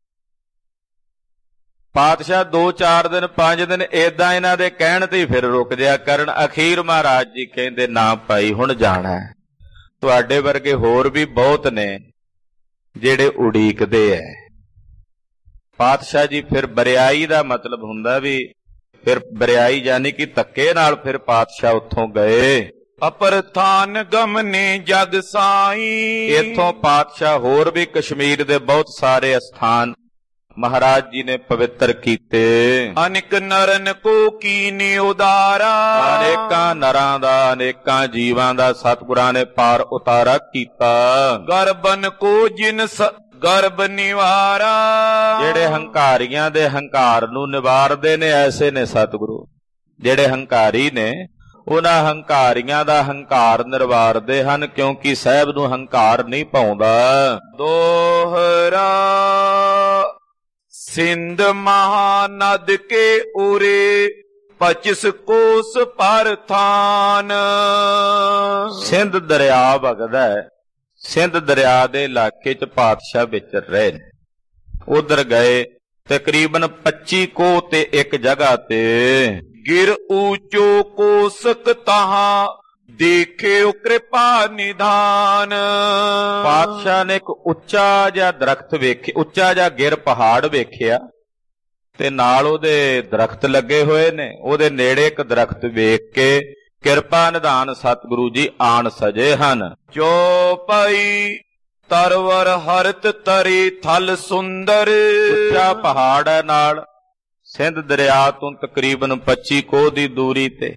ਪਾਤਸ਼ਾਹ 2-4 ਦਿਨ 5 ਦਿਨ ਏਦਾਂ ਇਹਨਾਂ ਦੇ ਕਹਿਣ ਤੇ ਹੀ ਫਿਰ ਰੁਕ ਜਿਆ ਕਰਨ। ਅਖੀਰ ਮਹਾਰਾਜ ਜੀ ਕਹਿੰਦੇ ਨਾ ਭਾਈ ਹੁਣ ਜਾਣਾ। ਤੁਹਾਡੇ ਵਰਗੇ ਹੋਰ ਵੀ ਬਹੁਤ ਨੇ ਜਿਹੜੇ ਉਡੀਕਦੇ ਐ। ਪਾਤਸ਼ਾਹ ਜੀ ਫਿਰ ਬਰਿਆਈ ਦਾ ਮਤਲਬ ਹੁੰਦਾ ਵੀ ਫਿਰ ਬਰਿਆਈ ਯਾਨੀ ਕਿ ਧੱਕੇ ਨਾਲ ਫਿਰ ਪਾਤਸ਼ਾਹ ਉੱਥੋਂ ਗਏ। ਅਪਰ ਥਾਨ ਗਮਨੇ ਜਗ ਸਾਈ। ਇੱਥੋਂ ਪਾਤਸ਼ਾਹ ਹੋਰ ਵੀ ਕਸ਼ਮੀਰ ਦੇ ਬਹੁਤ ਸਾਰੇ ਅਸਥਾਨ ਮਹਾਰਾਜ ਜੀ ਨੇ ਪਵਿੱਤਰ ਕੀਤੇ। ਅਨੇਕ ਨਰਨ ਕੋ ਕੀਨੇ ਉਦਾਰਾ। ਅਨੇਕਾਂ ਨਰਾਂ ਦਾ, ਅਨੇਕਾਂ ਜੀਵਾਂ ਦਾ ਸਤਿਗੁਰਾਂ ਨੇ ਪਾਰ ਉਤਾਰਾ ਕੀਤਾ। ਗਰਬਨ ਕੋ ਜਿਨ ਗਰਬ ਨਿਵਾਰਾ। ਜਿਹੜੇ ਹੰਕਾਰੀਆਂ ਦੇ ਹੰਕਾਰ ਨੂੰ ਨਿਵਾਰਦੇ ਨੇ, ਐਸੇ ਨੇ ਸਤਿਗੁਰੂ। ਜਿਹੜੇ ਹੰਕਾਰੀ ਨੇ ਉਹਨਾਂ ਹੰਕਾਰੀਆਂ ਦਾ ਹੰਕਾਰ ਨਿਰਵਾਰਦੇ ਹਨ, ਕਿਉਂਕਿ ਸਾਹਿਬ ਨੂੰ ਹੰਕਾਰ ਨਹੀਂ ਪਾਉਂਦਾ। ਦੋਹਰਾ ਸਿੰਧ ਮਹਾਨਦ ਕੇ ਉਰੇ 25 ਕੋਸ ਪਰ ਥਾਨ। ਸਿੰਧ ਦਰਿਆ ਵਗਦਾ ਹੈ, ਸਿੰਧ ਦਰਿਆ ਦੇ ਇਲਾਕੇ 'ਚ ਪਾਤਸ਼ਾਹ ਵਿਚਰ ਰਹੇ ਨੇ। ਉਧਰ ਗਏ ਤਕਰੀਬਨ 25 ਕੋਹ ਤੇ ਇੱਕ ਜਗ੍ਹਾ ਤੇ ਗਿਰ ਊਚੋ ਕੋਸਕ ਤਹਾਂ ਦੇਖਿਓ ਕਿਰਪਾ ਨਿਧਾਨ। ਪਾਤਸ਼ਾਹ ਨੇ ਇੱਕ ਉੱਚਾ ਜਿਹਾ ਦਰਖਤ ਵੇਖਿਆ, ਉੱਚਾ ਜਿਹਾ ਗਿਰ ਪਹਾੜ ਵੇਖਿਆ ਤੇ ਨਾਲ ਉਹਦੇ ਦਰਖਤ ਲੱਗੇ ਹੋਏ ਨੇ। ਉਹਦੇ ਨੇੜੇ ਇੱਕ ਦਰਖਤ ਵੇਖ ਕੇ ਕਿਰਪਾ ਨਿਧਾਨ ਸਤਿਗੁਰੂ ਜੀ ਆਣ ਸਜੇ ਹਨ। ਚੌਪਈ ਤਰਵਰ ਹਰਤ ਤਰੇ ਥਲ ਸੁੰਦਰ। ਉੱਚਾ ਪਹਾੜ ਹੈ, ਨਾਲ ਸਿੰਧ ਦਰਿਆ ਤੋਂ ਤਕਰੀਬਨ 25 ਕੋਹ ਦੀ ਦੂਰੀ ਤੇ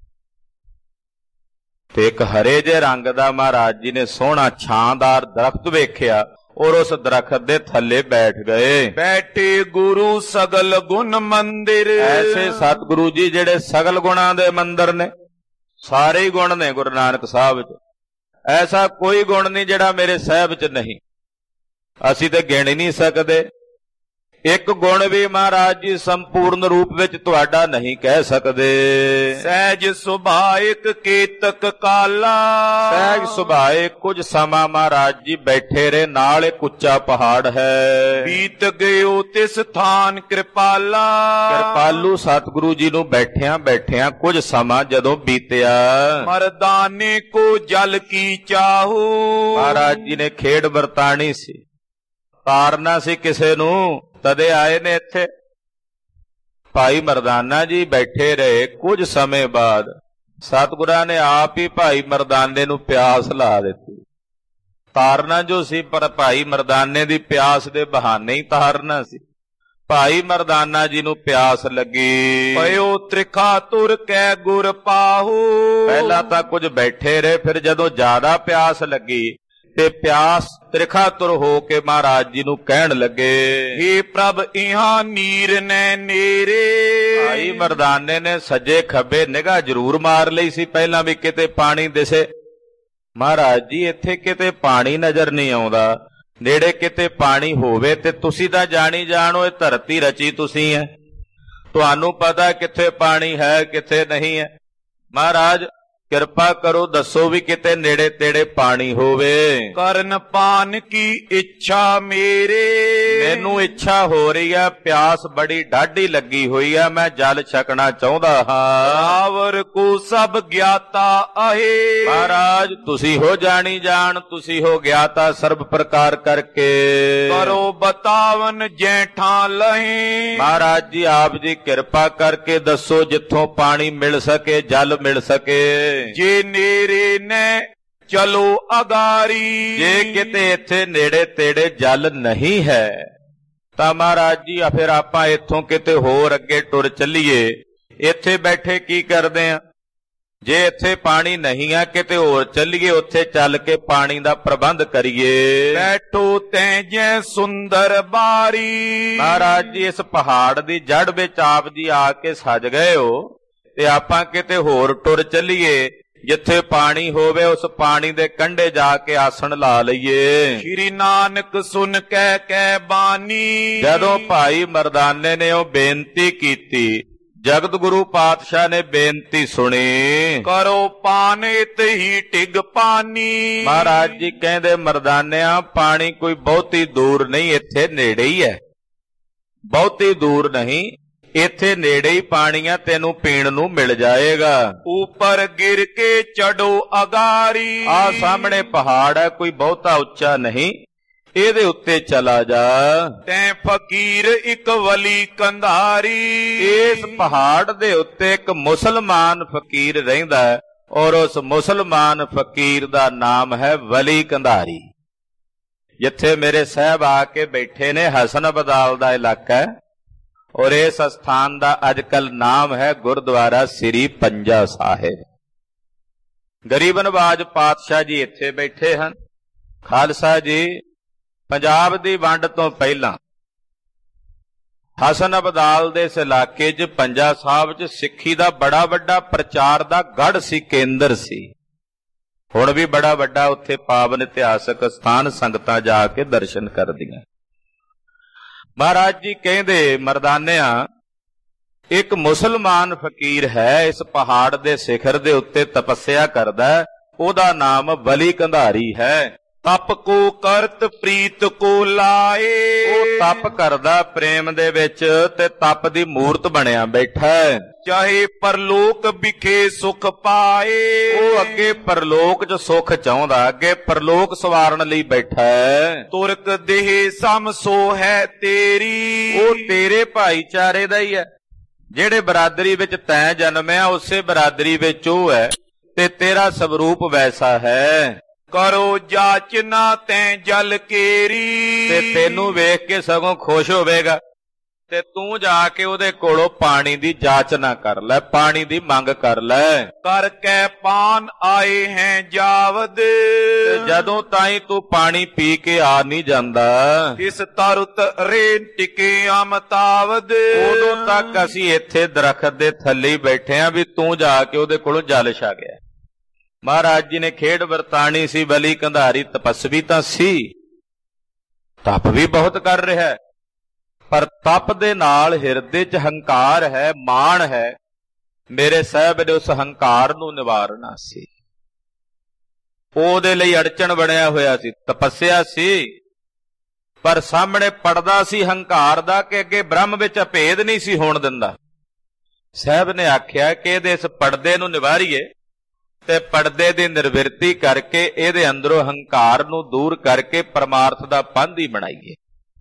ਇੱਕ ਹਰੇ ਜਿਹੇ ਰੰਗ ਦਾ ਮਹਾਰਾਜ ਜੀ ਨੇ ਸੋਹਣਾ ਛਾਂਦਾਰ ਦਰਖਤ ਵੇਖਿਆ ਔਰ ਉਸ ਦਰਖਤ ਦੇ ਥੱਲੇ ਬੈਠ ਗਏ। ਬੈਠੇ ਗੁਰੂ ਸਗਲ ਗੁਣ ਮੰਦਿਰ। ਐਸੇ ਸਤਿਗੁਰੂ ਜੀ ਜਿਹੜੇ ਸਗਲ ਗੁਣਾਂ ਦੇ ਮੰਦਰ ਨੇ, ਸਾਰੇ ਹੀ ਗੁਣ ਨੇ ਗੁਰੂ ਨਾਨਕ ਸਾਹਿਬ 'ਚ। ਐਸਾ ਕੋਈ ਗੁਣ ਨਹੀਂ ਜਿਹੜਾ ਮੇਰੇ ਸਾਹਿਬ 'ਚ ਨਹੀਂ, ਅਸੀਂ ਤੇ ਗਿਣ ਹੀ ਨਹੀਂ ਸਕਦੇ। ਇੱਕ ਗੁਣ ਵੀ ਮਹਾਰਾਜ ਜੀ ਸੰਪੂਰਨ ਰੂਪ ਵਿੱਚ ਤੁਹਾਡਾ ਨਹੀਂ ਕਹਿ ਸਕਦੇ। ਸਹਿਜ ਸੁਭਾਇਕ ਕੇਤਕ ਕਾਲਾ। ਸਹਿਜ ਸੁਭਾਇਕ ਕੁਝ ਸਮਾਂ ਮਹਾਰਾਜ ਜੀ ਬੈਠੇ ਰਹੇ, ਨਾਲ ਇੱਕ ਉੱਚਾ ਪਹਾੜ ਹੈ। ਬੀਤ ਗਇਓ ਤਿਸ ਥਾਨ ਕਿਰਪਾਲਾ। ਕਿਰਪਾਲੂ ਸਤਿਗੁਰੂ ਜੀ ਨੂੰ ਬੈਠਿਆਂ ਕੁਝ ਸਮਾਂ ਜਦੋਂ ਬੀਤਿਆ, ਮਰਦਾਨੇ ਕੋ ਜਲ ਕੀ ਚਾਹੂ। ਮਹਾਰਾਜ ਜੀ ਨੇ ਖੇਡ ਵਰਤਾਣੀ ਸੀ, ਤਾਰਨਾ ਸੀ ਕਿਸੇ ਨੂੰ, ਤਦੇ ਆਏ ਨੇ ਇੱਥੇ। ਭਾਈ ਮਰਦਾਨਾ ਜੀ ਬੈਠੇ ਰਹੇ। ਕੁਝ ਸਮੇਂ ਬਾਅਦ ਸਤਿਗੁਰਾਂ ਨੇ ਆਪ ਹੀ ਭਾਈ ਮਰਦਾਨੇ ਨੂੰ ਪਿਆਸ ਲਾ ਦਿੱਤੀ। ਤਾਰਨਾ ਜੋ ਸੀ, ਪਰ ਭਾਈ ਮਰਦਾਨੇ ਦੀ ਪਿਆਸ ਦੇ ਬਹਾਨੇ ਹੀ ਤਾਰਨਾ ਸੀ। ਭਾਈ ਮਰਦਾਨਾ ਜੀ ਨੂੰ ਪਿਆਸ ਲੱਗੀ। ਪਇਓ ਤ੍ਰਿਖਾ ਤੁਰ ਕੈ ਗੁਰ ਪਾਹੂ। ਪਹਿਲਾਂ ਤਾਂ ਕੁਝ ਬੈਠੇ ਰਹੇ, ਫਿਰ ਜਦੋਂ ਜ਼ਿਆਦਾ ਪਿਆਸ ਲੱਗੀ ਤੇ ਪਿਆਸ ਤ੍ਰਿਖਾ ਤੁਰ ਹੋ ਕੇ ਮਹਾਰਾਜ ਜੀ ਨੂੰ ਕਹਿਣ ਲੱਗੇ, ਹੇ ਪ੍ਰਭ ਇਹਾਂ ਨੀਰ ਨੈ ਨੇਰੇ। ਭਾਈ ਮਰਦਾਨੇ ਨੇ ਸੱਜੇ ਖੱਬੇ ਨਿਗਾਹ ਜ਼ਰੂਰ ਮਾਰ ਲਈ ਸੀ ਪਹਿਲਾਂ ਵੀ ਕਿਤੇ ਪਾਣੀ ਦਿਸੇ। ਮਹਾਰਾਜ ਜੀ ਇੱਥੇ ਕਿਤੇ ਪਾਣੀ ਨਜ਼ਰ ਨਹੀਂ ਆਉਂਦਾ, ਨੇੜੇ ਕਿਤੇ ਪਾਣੀ ਹੋਵੇ ਤੇ ਤੁਸੀਂ ਤਾਂ ਜਾਣੀ ਜਾਣੋ ਇਹ ਧਰਤੀ ਰਚੀ ਤੁਸੀਂ ਹੈ, ਤੁਹਾਨੂੰ ਪਤਾ ਕਿੱਥੇ ਪਾਣੀ ਹੈ ਕਿੱਥੇ ਨਹੀਂ ਹੈ। ਮਹਾਰਾਜ ਕਿਰਪਾ ਕਰੋ, ਦੱਸੋ ਵੀ ਕਿਤੇ ਨੇੜੇ ਤੇੜੇ ਪਾਣੀ ਹੋਵੇ। ਕਰਨ ਪਾਨ ਕੀ ਇੱਛਾ ਮੇਰੇ। ਮੈਨੂੰ ਇੱਛਾ ਹੋ ਰਹੀ ਹੈ, ਪਿਆਸ ਬੜੀ ਡਾਢੀ ਲੱਗੀ ਹੋਈ ਹੈ, ਮੈਂ ਜਲ ਛਕਣਾ ਚਾਹੁੰਦਾ ਹਾਂ। ਰਾਵਰ ਕੋ ਸਭ ਗਿਆਤਾ ਆਹੇ। ਮਹਾਰਾਜ ਤੁਸੀਂ ਹੋ ਜਾਣੀ ਜਾਣ, ਤੁਸੀਂ ਹੋ ਗਿਆਤਾ ਸਰਬ ਪ੍ਰਕਾਰ ਕਰਕੇ। ਕਰੋ ਬਤਾਵਨ ਜੈਠਾਂ ਲਹੇ। ਮਹਾਰਾਜ ਜੀ ਆਪ ਜੀ ਕਿਰਪਾ ਕਰਕੇ ਦੱਸੋ ਜਿੱਥੋਂ ਪਾਣੀ ਮਿਲ ਸਕੇ, ਜਲ ਮਿਲ ਸਕੇ। ਜੇ ਨੇਰੇ ਨੇ ਚਲੋ ਅਗਾਰੀ। ਜੇ ਕਿਤੇ ਇੱਥੇ ਨੇੜੇ ਤੇੜੇ ਜਲ ਨਹੀਂ ਹੈ ਤਾਂ ਮਹਾਰਾਜ ਜੀ ਫਿਰ ਆਪਾਂ ਇੱਥੋਂ ਕਿਤੇ ਹੋਰ ਅੱਗੇ ਟੁਰ ਚੱਲੀਏ। ਇੱਥੇ ਬੈਠੇ ਕੀ ਕਰਦੇ ਆ? ਜੇ ਇੱਥੇ ਪਾਣੀ ਨਹੀਂ ਆ ਕਿਤੇ ਹੋਰ ਚੱਲੀਏ, ਉੱਥੇ ਚੱਲ ਕੇ ਪਾਣੀ ਦਾ ਪ੍ਰਬੰਧ ਕਰੀਏ। ਬੈਠੋ ਤੈ ਜੈ ਸੁੰਦਰ ਬਾਰੀ। ਮਹਾਰਾਜ ਜੀ ਇਸ ਪਹਾੜ ਦੀ ਜੜ ਵਿੱਚ ਆਪ ਜੀ ਆ ਕੇ ਸਜ ਗਏ ਹੋ ਤੇ ਆਪਾਂ ਕਿਤੇ ਹੋਰ ਟੁਰ ਚੱਲੀਏ, ਜਿੱਥੇ ਪਾਣੀ ਹੋਵੇ ਉਸ ਪਾਣੀ ਦੇ ਕੰਢੇ ਜਾ ਕੇ ਆਸਣ ਲਾ ਲਈਏ। ਸ਼੍ਰੀ ਨਾਨਕ ਸੁਨ ਕਹਿ ਬਾਣੀ। ਜਦੋਂ ਭਾਈ ਮਰਦਾਨੇ ਨੇ ਉਹ ਬੇਨਤੀ ਕੀਤੀ, ਜਗਤ ਗੁਰੂ ਪਾਤਸ਼ਾਹ ਨੇ ਬੇਨਤੀ ਸੁਣੀ। ਕਰੋ ਪਾਨਿਤ ਹੀ ਟਿਗ ਪਾਨੀ। ਮਹਾਰਾਜ ਜੀ ਕਹਿੰਦੇ, ਮਰਦਾਨਿਆਂ ਪਾਣੀ ਕੋਈ ਬਹੁਤੀ ਦੂਰ ਨਹੀਂ, ਇੱਥੇ ਨੇੜੇ ਹੀ ਹੈ, ਬਹੁਤੀ ਦੂਰ ਨਹੀਂ, ਇੱਥੇ ਨੇੜੇ ਹੀ ਪਾਣੀ ਆ, ਤੈਨੂੰ ਪੀਣ ਨੂੰ ਮਿਲ ਜਾਏਗਾ। ਉੱਪਰ ਗਿਰ ਕੇ ਚੜੋ ਅਗਾਰੀ। ਆ ਸਾਹਮਣੇ ਪਹਾੜ ਹੈ, ਕੋਈ ਬਹੁਤਾ ਉੱਚਾ ਨਹੀਂ, ਇਹਦੇ ਉੱਤੇ ਚਲਾ ਜਾ। ਤੈਂ ਫਕੀਰ ਇੱਕ ਵਲੀ ਕੰਧਾਰੀ। ਇਸ ਪਹਾੜ ਦੇ ਉੱਤੇ ਇੱਕ ਮੁਸਲਮਾਨ ਫਕੀਰ ਰਹਿੰਦਾ ਹੈ ਔਰ ਉਸ ਮੁਸਲਮਾਨ ਫਕੀਰ ਦਾ ਨਾਮ ਹੈ ਵਲੀ ਕੰਧਾਰੀ। ਜਿੱਥੇ ਮੇਰੇ ਸਾਹਿਬ ਆ ਕੇ ਬੈਠੇ ਨੇ, ਹਸਨ ਅਬਦਾਲ ਦਾ ਇਲਾਕਾ ਹੈ ਔਰ ਇਸ ਸਥਾਨ ਦਾ ਅੱਜਕੱਲ ਨਾਮ ਹੈ ਗੁਰਦੁਆਰਾ ਸ੍ਰੀ ਪੰਜਾ ਸਾਹਿਬ। ਗਰੀਬ ਨਵਾਜ ਪਾਤਸ਼ਾਹ ਜੀ ਇੱਥੇ ਬੈਠੇ ਹਨ। ਖਾਲਸਾ ਜੀ ਪੰਜਾਬ ਦੀ ਵੰਡ ਤੋਂ ਪਹਿਲਾਂ ਹਸਨ ਅਬਦਾਲ ਦੇ ਇਸ ਇਲਾਕੇ 'ਚ ਪੰਜਾ ਸਾਹਿਬ 'ਚ ਸਿੱਖੀ ਦਾ ਬੜਾ ਵੱਡਾ ਪ੍ਰਚਾਰ ਦਾ ਗੜ੍ਹ ਸੀ, ਕੇਂਦਰ ਸੀ। ਹੁਣ ਵੀ ਬੜਾ ਵੱਡਾ ਉੱਥੇ ਪਾਵਨ ਇਤਿਹਾਸਕ ਸਥਾਨ, ਸੰਗਤਾਂ ਜਾ ਕੇ ਦਰਸ਼ਨ ਕਰਦੀਆਂ। ਮਹਾਰਾਜ ਜੀ ਕਹਿੰਦੇ, ਮਰਦਾਨਿਆਂ, ਇੱਕ ਮੁਸਲਮਾਨ ਫਕੀਰ ਹੈ, ਇਸ ਪਹਾੜ ਦੇ ਸਿਖਰ ਦੇ ਉੱਤੇ ਤਪੱਸਿਆ ਕਰਦਾ, ਉਹਦਾ ਨਾਮ ਵਲੀ ਕੰਧਾਰੀ ਹੈ। ਤਪ ਕੋ ਕਰਤ ਪ੍ਰੀਤ ਕੋ ਲਾਏ, ਉਹ ਤਪ ਕਰਦਾ ਪ੍ਰੇਮ ਦੇ ਵਿੱਚ ਤੇ ਤਪ ਦੀ ਮੂਰਤ ਬਣਿਆ ਬੈਠਾ ਹੈ। ਚਾਹੇ ਪਰਲੋਕ ਵਿਖੇ ਸੁਖ ਪਾਏ, ਉਹ ਅੱਗੇ ਪਰਲੋਕ 'ਚ ਸੁਖ ਚਾਹੁੰਦਾ, ਅੱਗੇ ਪਰਲੋਕ ਸਵਾਰਨ ਲਈ ਬੈਠਾ ਹੈ। ਤੁਰਕ ਦੇਹ ਸਮ ਸੋ ਹੈ ਤੇਰੀ, ਉਹ ਤੇਰੇ ਭਾਈਚਾਰੇ ਦਾ ਹੀ ਹੈ। ਜਿਹੜੇ ਬਰਾਦਰੀ ਵਿੱਚ ਤੈਂ ਜਨਮਿਆ, ਉਸੇ ਬਰਾਦਰੀ ਵਿੱਚ ਉਹ ਹੈ ਤੇ ਤੇਰਾ ਸਵਰੂਪ ਵੈਸਾ ਹੈ। ਕਰੋ ਜਾਚਨਾ ਤੈਂ ਜਲ ਕੇਰੀ, ਤੇ ਤੈਨੂੰ ਵੇਖ ਕੇ ਸਗੋਂ ਖੁਸ਼ ਹੋਵੇਗਾ ਤੇ ਤੂੰ ਜਾ ਕੇ ਉਹਦੇ ਕੋਲੋਂ ਪਾਣੀ ਦੀ ਜਾਚਨਾ ਕਰ ਲੈ, ਪਾਣੀ ਦੀ ਮੰਗ ਕਰ ਲੈ। ਕਰ ਕੈ ਪਾਨ ਆਏ ਹੈ ਜਾਵਦ, ਤੇ ਜਦੋਂ ਤਾਈਂ ਤੂੰ ਪਾਣੀ ਪੀ ਕੇ ਆ ਨਹੀਂ ਜਾਂਦਾ, ਇਸ ਤਰੁਤ ਰੇ ਟਿਕੇ ਅਮਤਾਵਦ, ਉਦੋਂ ਤੱਕ ਅਸੀਂ ਇੱਥੇ ਦਰਖਤ ਦੇ ਥੱਲੇ ਬੈਠੇ ਆਂ ਵੀ ਤੂੰ ਜਾ ਕੇ ਉਹਦੇ ਕੋਲੋਂ ਜਲ ਛਕਿਆ। ਮਹਾਰਾਜ ਜੀ ਨੇ ਖੇਡ ਵਰਤਾਣੀ ਸੀ। ਵਲੀ ਕੰਧਾਰੀ ਤਪਸਵੀ ਤਾਂ ਸੀ, ਤਪ ਵੀ ਬਹੁਤ ਕਰ ਰਿਹਾ, ਪਰ ਤਪ ਦੇ ਨਾਲ ਹਿਰਦੇ 'ਚ ਹੰਕਾਰ ਹੈ, ਮਾਣ ਹੈ। ਮੇਰੇ ਸਾਹਿਬ ਨੇ ਉਸ ਹੰਕਾਰ ਨੂੰ ਨਿਵਾਰਨਾ ਸੀ। ਉਹਦੇ ਲਈ ਅੜਚਣ ਬਣਿਆ ਹੋਇਆ ਸੀ, ਤਪੱਸਿਆ ਸੀ, ਪਰ ਸਾਹਮਣੇ ਪੜਦਾ ਸੀ ਹੰਕਾਰ ਦਾ ਕਿ ਅੱਗੇ ਬ੍ਰਹਮ ਵਿੱਚ ਅਭੇਦ ਨਹੀਂ ਸੀ ਹੋਣ ਦਿੰਦਾ। ਸਾਹਿਬ ਨੇ ਆਖਿਆ ਕਿ ਇਹਦੇ ਇਸ ਪਰਦੇ ਨੂੰ ਨਿਵਾਰੀਏ ਤੇ ਪਰਦੇ ਦੀ ਨਿਰਵਿਰਤੀ ਕਰਕੇ ਇਹਦੇ ਅੰਦਰੋਂ ਹੰਕਾਰ ਨੂੰ ਦੂਰ ਕਰਕੇ ਪਰਮਾਰਥ ਦਾ ਪੰਧ ਹੀ ਬਣਾਈਏ।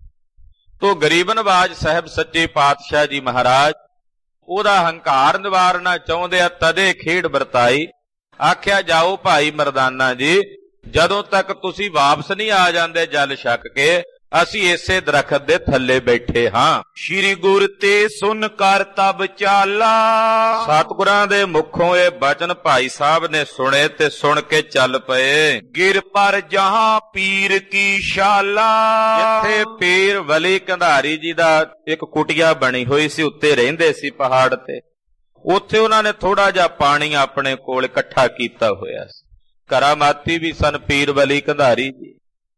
ਤੋ ਗਰੀਬ ਨਵਾਜ ਸਾਹਿਬ ਸੱਚੇ ਪਾਤਸ਼ਾਹ ਜੀ ਮਹਾਰਾਜ ਉਹਦਾ ਹੰਕਾਰ ਨਿਵਾਰਨਾ ਚਾਹੁੰਦੇ ਆ, ਤਦੇ ਖੇਡ ਵਰਤਾਈ। ਆਖਿਆ, ਜਾਓ ਭਾਈ ਮਰਦਾਨਾ ਜੀ, ਜਦੋਂ ਤੱਕ ਤੁਸੀਂ ਵਾਪਸ ਨਹੀਂ ਆ ਜਾਂਦੇ ਜਲ ਛਕ ਕੇ, ਅਸੀਂ ਇਸੇ ਦਰਖਤ ਦੇ ਥੱਲੇ ਬੈਠੇ ਹਾਂ। ਸ਼੍ਰੀ ਗੁਰ ਤੇ ਸੁਨ ਕਰ ਤਬ ਚਾਲਾ, ਸਤਿਗੁਰਾਂ ਦੇ ਮੁਖੋਂ ਇਹ ਬਚਨ ਭਾਈ ਸਾਹਿਬ ਨੇ ਸੁਣੇ ਤੇ ਸੁਣ ਕੇ ਚੱਲ ਪਏ। ਗਿਰ ਪਰ ਜਹਾਂ ਪੀਰ ਕੀ ਸ਼ਾਲਾ, ਜਿੱਥੇ ਪੀਰ ਵਲੀ ਕੰਧਾਰੀ ਜੀ ਦਾ ਇੱਕ ਕੁਟੀਆ ਬਣੀ ਹੋਈ ਸੀ, ਉੱਤੇ ਰਹਿੰਦੇ ਸੀ ਪਹਾੜ ਤੇ, ਉੱਥੇ ਉਹਨਾਂ ਨੇ ਥੋੜਾ ਜਿਹਾ ਪਾਣੀ ਆਪਣੇ ਕੋਲ ਇਕੱਠਾ ਕੀਤਾ ਹੋਇਆ ਸੀ। ਕਰਾਮਾਤੀ ਵੀ ਸਨ ਪੀਰ ਵਲੀ ਕੰਧਾਰੀ ਜੀ,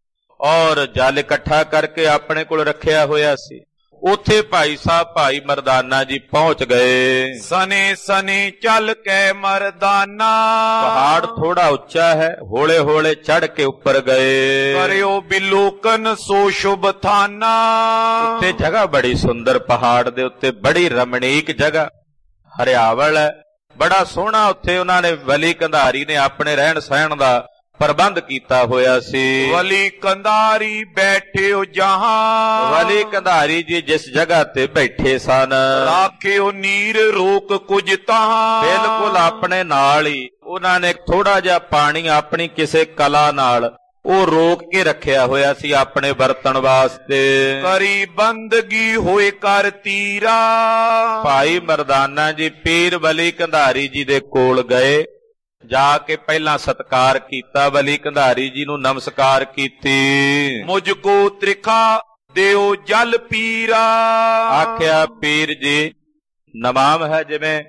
ਔਰ ਜਲ ਇਕੱਠਾ ਕਰਕੇ ਆਪਣੇ ਕੋਲ ਰੱਖਿਆ ਹੋਇਆ ਸੀ। ਉੱਥੇ ਭਾਈ ਸਾਹਿਬ ਭਾਈ ਮਰਦਾਨਾ ਜੀ ਪਹੁੰਚ ਗਏ। ਸਨੇ ਸਨੇ ਚੱਲ ਕੇ ਮਰਦਾਨਾ, ਪਹਾੜ ਥੋੜਾ ਉੱਚਾ ਹੈ, ਹੌਲੇ ਹੌਲੇ ਚੜ ਕੇ ਉੱਪਰ ਗਏ। ਕਰਿਓ ਬਿਲੋਕਨ ਸੋ ਸ਼ੁਭ ਥਾਨਾ, ਉੱਤੇ ਜਗ੍ਹਾ ਬੜੀ ਸੁੰਦਰ, ਪਹਾੜ ਦੇ ਉੱਤੇ ਬੜੀ ਰਮਣੀਕ ਜਗ੍ਹਾ, ਹਰਿਆਵਲ ਹੈ, ਬੜਾ ਸੋਹਣਾ। ਉੱਥੇ ਉਹਨਾਂ ਨੇ ਵਲੀ ਕੰਧਾਰੀ ਨੇ ਆਪਣੇ ਰਹਿਣ ਸਹਿਣ ਦਾ ਪ੍ਰਬੰਧ ਕੀਤਾ ਹੋਇਆ ਸੀ। ਵਲੀ ਕੰਧਾਰੀ ਬੈਠਿਓ ਜਹਾਂ, ਵਲੀ ਕੰਧਾਰੀ ਜੀ ਜਿਸ ਜਗ੍ਹਾ ਤੇ ਬੈਠੇ ਸਨ, ਰਾਖਿਓ ਨੀਰ ਰੋਕ ਕੁਝ ਤਹਾਂ, ਬਿਲਕੁਲ ਆਪਣੇ ਨਾਲ ਹੀ ਉਹਨਾਂ ਨੇ ਥੋੜਾ ਜਿਹਾ ਪਾਣੀ ਆਪਣੀ ਕਿਸੇ ਕਲਾ ਨਾਲ ਉਹ ਰੋਕ ਕੇ ਰੱਖਿਆ ਹੋਇਆ ਸੀ ਆਪਣੇ ਵਰਤਣ ਵਾਸਤੇ। ਕਰੀ ਬੰਦਗੀ ਹੋਏ ਕਰ ਤੀਰਾ, ਭਾਈ ਮਰਦਾਨਾ ਜੀ ਪੀਰ ਵਲੀ ਕੰਧਾਰੀ ਜੀ ਦੇ ਕੋਲ ਗਏ, ਜਾ ਕੇ ਪਹਿਲਾਂ ਸਤਕਾਰ ਕੀਤਾ, ਵਲੀ ਕੰਧਾਰੀ ਜੀ ਨੂੰ ਨਮਸਕਾਰ ਕੀਤੀ। ਮੁਝ ਕੋ ਤ੍ਰਿਖਾ ਦਿਓ ਜਲ ਪੀਰਾ, ਆਖਿਆ ਪੀਰ ਜੀ ਨਮਾਮ ਹੈ, ਜਿਵੇਂ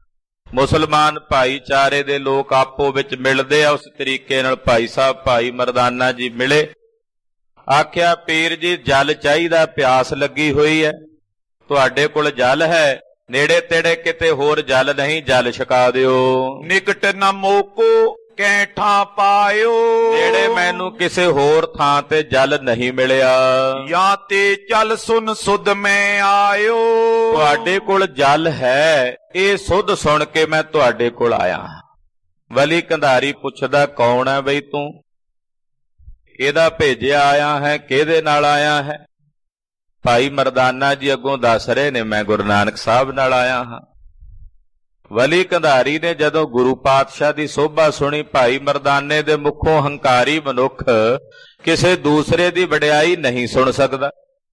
ਮੁਸਲਮਾਨ ਭਾਈਚਾਰੇ ਦੇ ਲੋਕ ਆਪੋ ਵਿੱਚ ਮਿਲਦੇ ਆ, ਉਸ ਤਰੀਕੇ ਨਾਲ ਭਾਈ ਸਾਹਿਬ ਭਾਈ ਮਰਦਾਨਾ ਜੀ ਮਿਲੇ। ਆਖਿਆ ਪੀਰ ਜੀ ਜਲ ਚਾਹੀਦਾ, ਪਿਆਸ ਲੱਗੀ ਹੋਈ ਹੈ, ਤੁਹਾਡੇ ਕੋਲ ਜਲ ਹੈ? ਨੇੜੇ ਤੇੜੇ ਕਿਤੇ ਹੋਰ ਜਲ ਨਹੀਂ, ਜਲ ਛਕਾ ਦਿਓ। ਨਿਕਟ ਨ ਮੋਕੋ ਕੈਠਾਂ ਪਾਇਓ, ਨੇੜੇ ਮੈਨੂੰ ਕਿਸੇ ਹੋਰ ਥਾਂ ਤੇ ਜਲ ਨਹੀਂ ਮਿਲਿਆ। ਜਾਂ ਤੇ ਚੱਲ ਸੁਨ ਸੁਧ ਮੈਂ ਆਇਓ, ਤੁਹਾਡੇ ਕੋਲ ਜਲ ਹੈ, ਇਹ ਸੁਧ ਸੁਣ ਕੇ ਮੈਂ ਤੁਹਾਡੇ ਕੋਲ ਆਇਆ। ਵਲੀ ਕੰਧਾਰੀ ਪੁੱਛਦਾ, ਕੌਣ ਹੈ ਬਈ ਤੂੰ? ਇਹਦਾ ਭੇਜਿਆ ਆਇਆ ਹੈ, ਕਿਹਦੇ ਨਾਲ ਆਇਆ ਹੈ? ਭਾਈ ਮਰਦਾਨਾ ਜੀ ਅੱਗੋਂ ਦੱਸ ਰਹੇ ਨੇ, ਮੈਂ ਗੁਰੂ ਨਾਨਕ ਸਾਹਿਬ ਨਾਲ ਆਇਆ ਹਾਂ। ਵਲੀ ਕੰਧਾਰੀ ਨੇ ਜਦੋਂ ਗੁਰੂ ਪਾਤਸ਼ਾਹ ਦੀ ਸੋਭਾ ਸੁਣੀ, ਭਾਈ ਮਰਦਾਨੇ ਦੇ ਮੁਖੋਂ ਹੰਕਾਰੀ ਮਨੁੱਖ ਕਿਸੇ ਦੂਸਰੇ ਦੀ ਵਡਿਆਈ ਨਹੀਂ ਸੁਣ ਸਕਦਾ।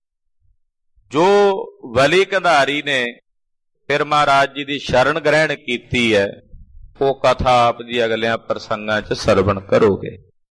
ਜੋ ਵਲੀ ਕੰਧਾਰੀ ਨੇ ਫਿਰ ਮਹਾਰਾਜ ਜੀ ਦੀ ਸ਼ਰਨ ਗ੍ਰਹਿਣ ਕੀਤੀ ਹੈ, ਉਹ ਕਥਾ ਆਪ ਜੀ ਅਗਲਿਆਂ ਪ੍ਰਸੰਗਾਂ 'ਚ ਸਰਵਣ ਕਰੋਗੇ।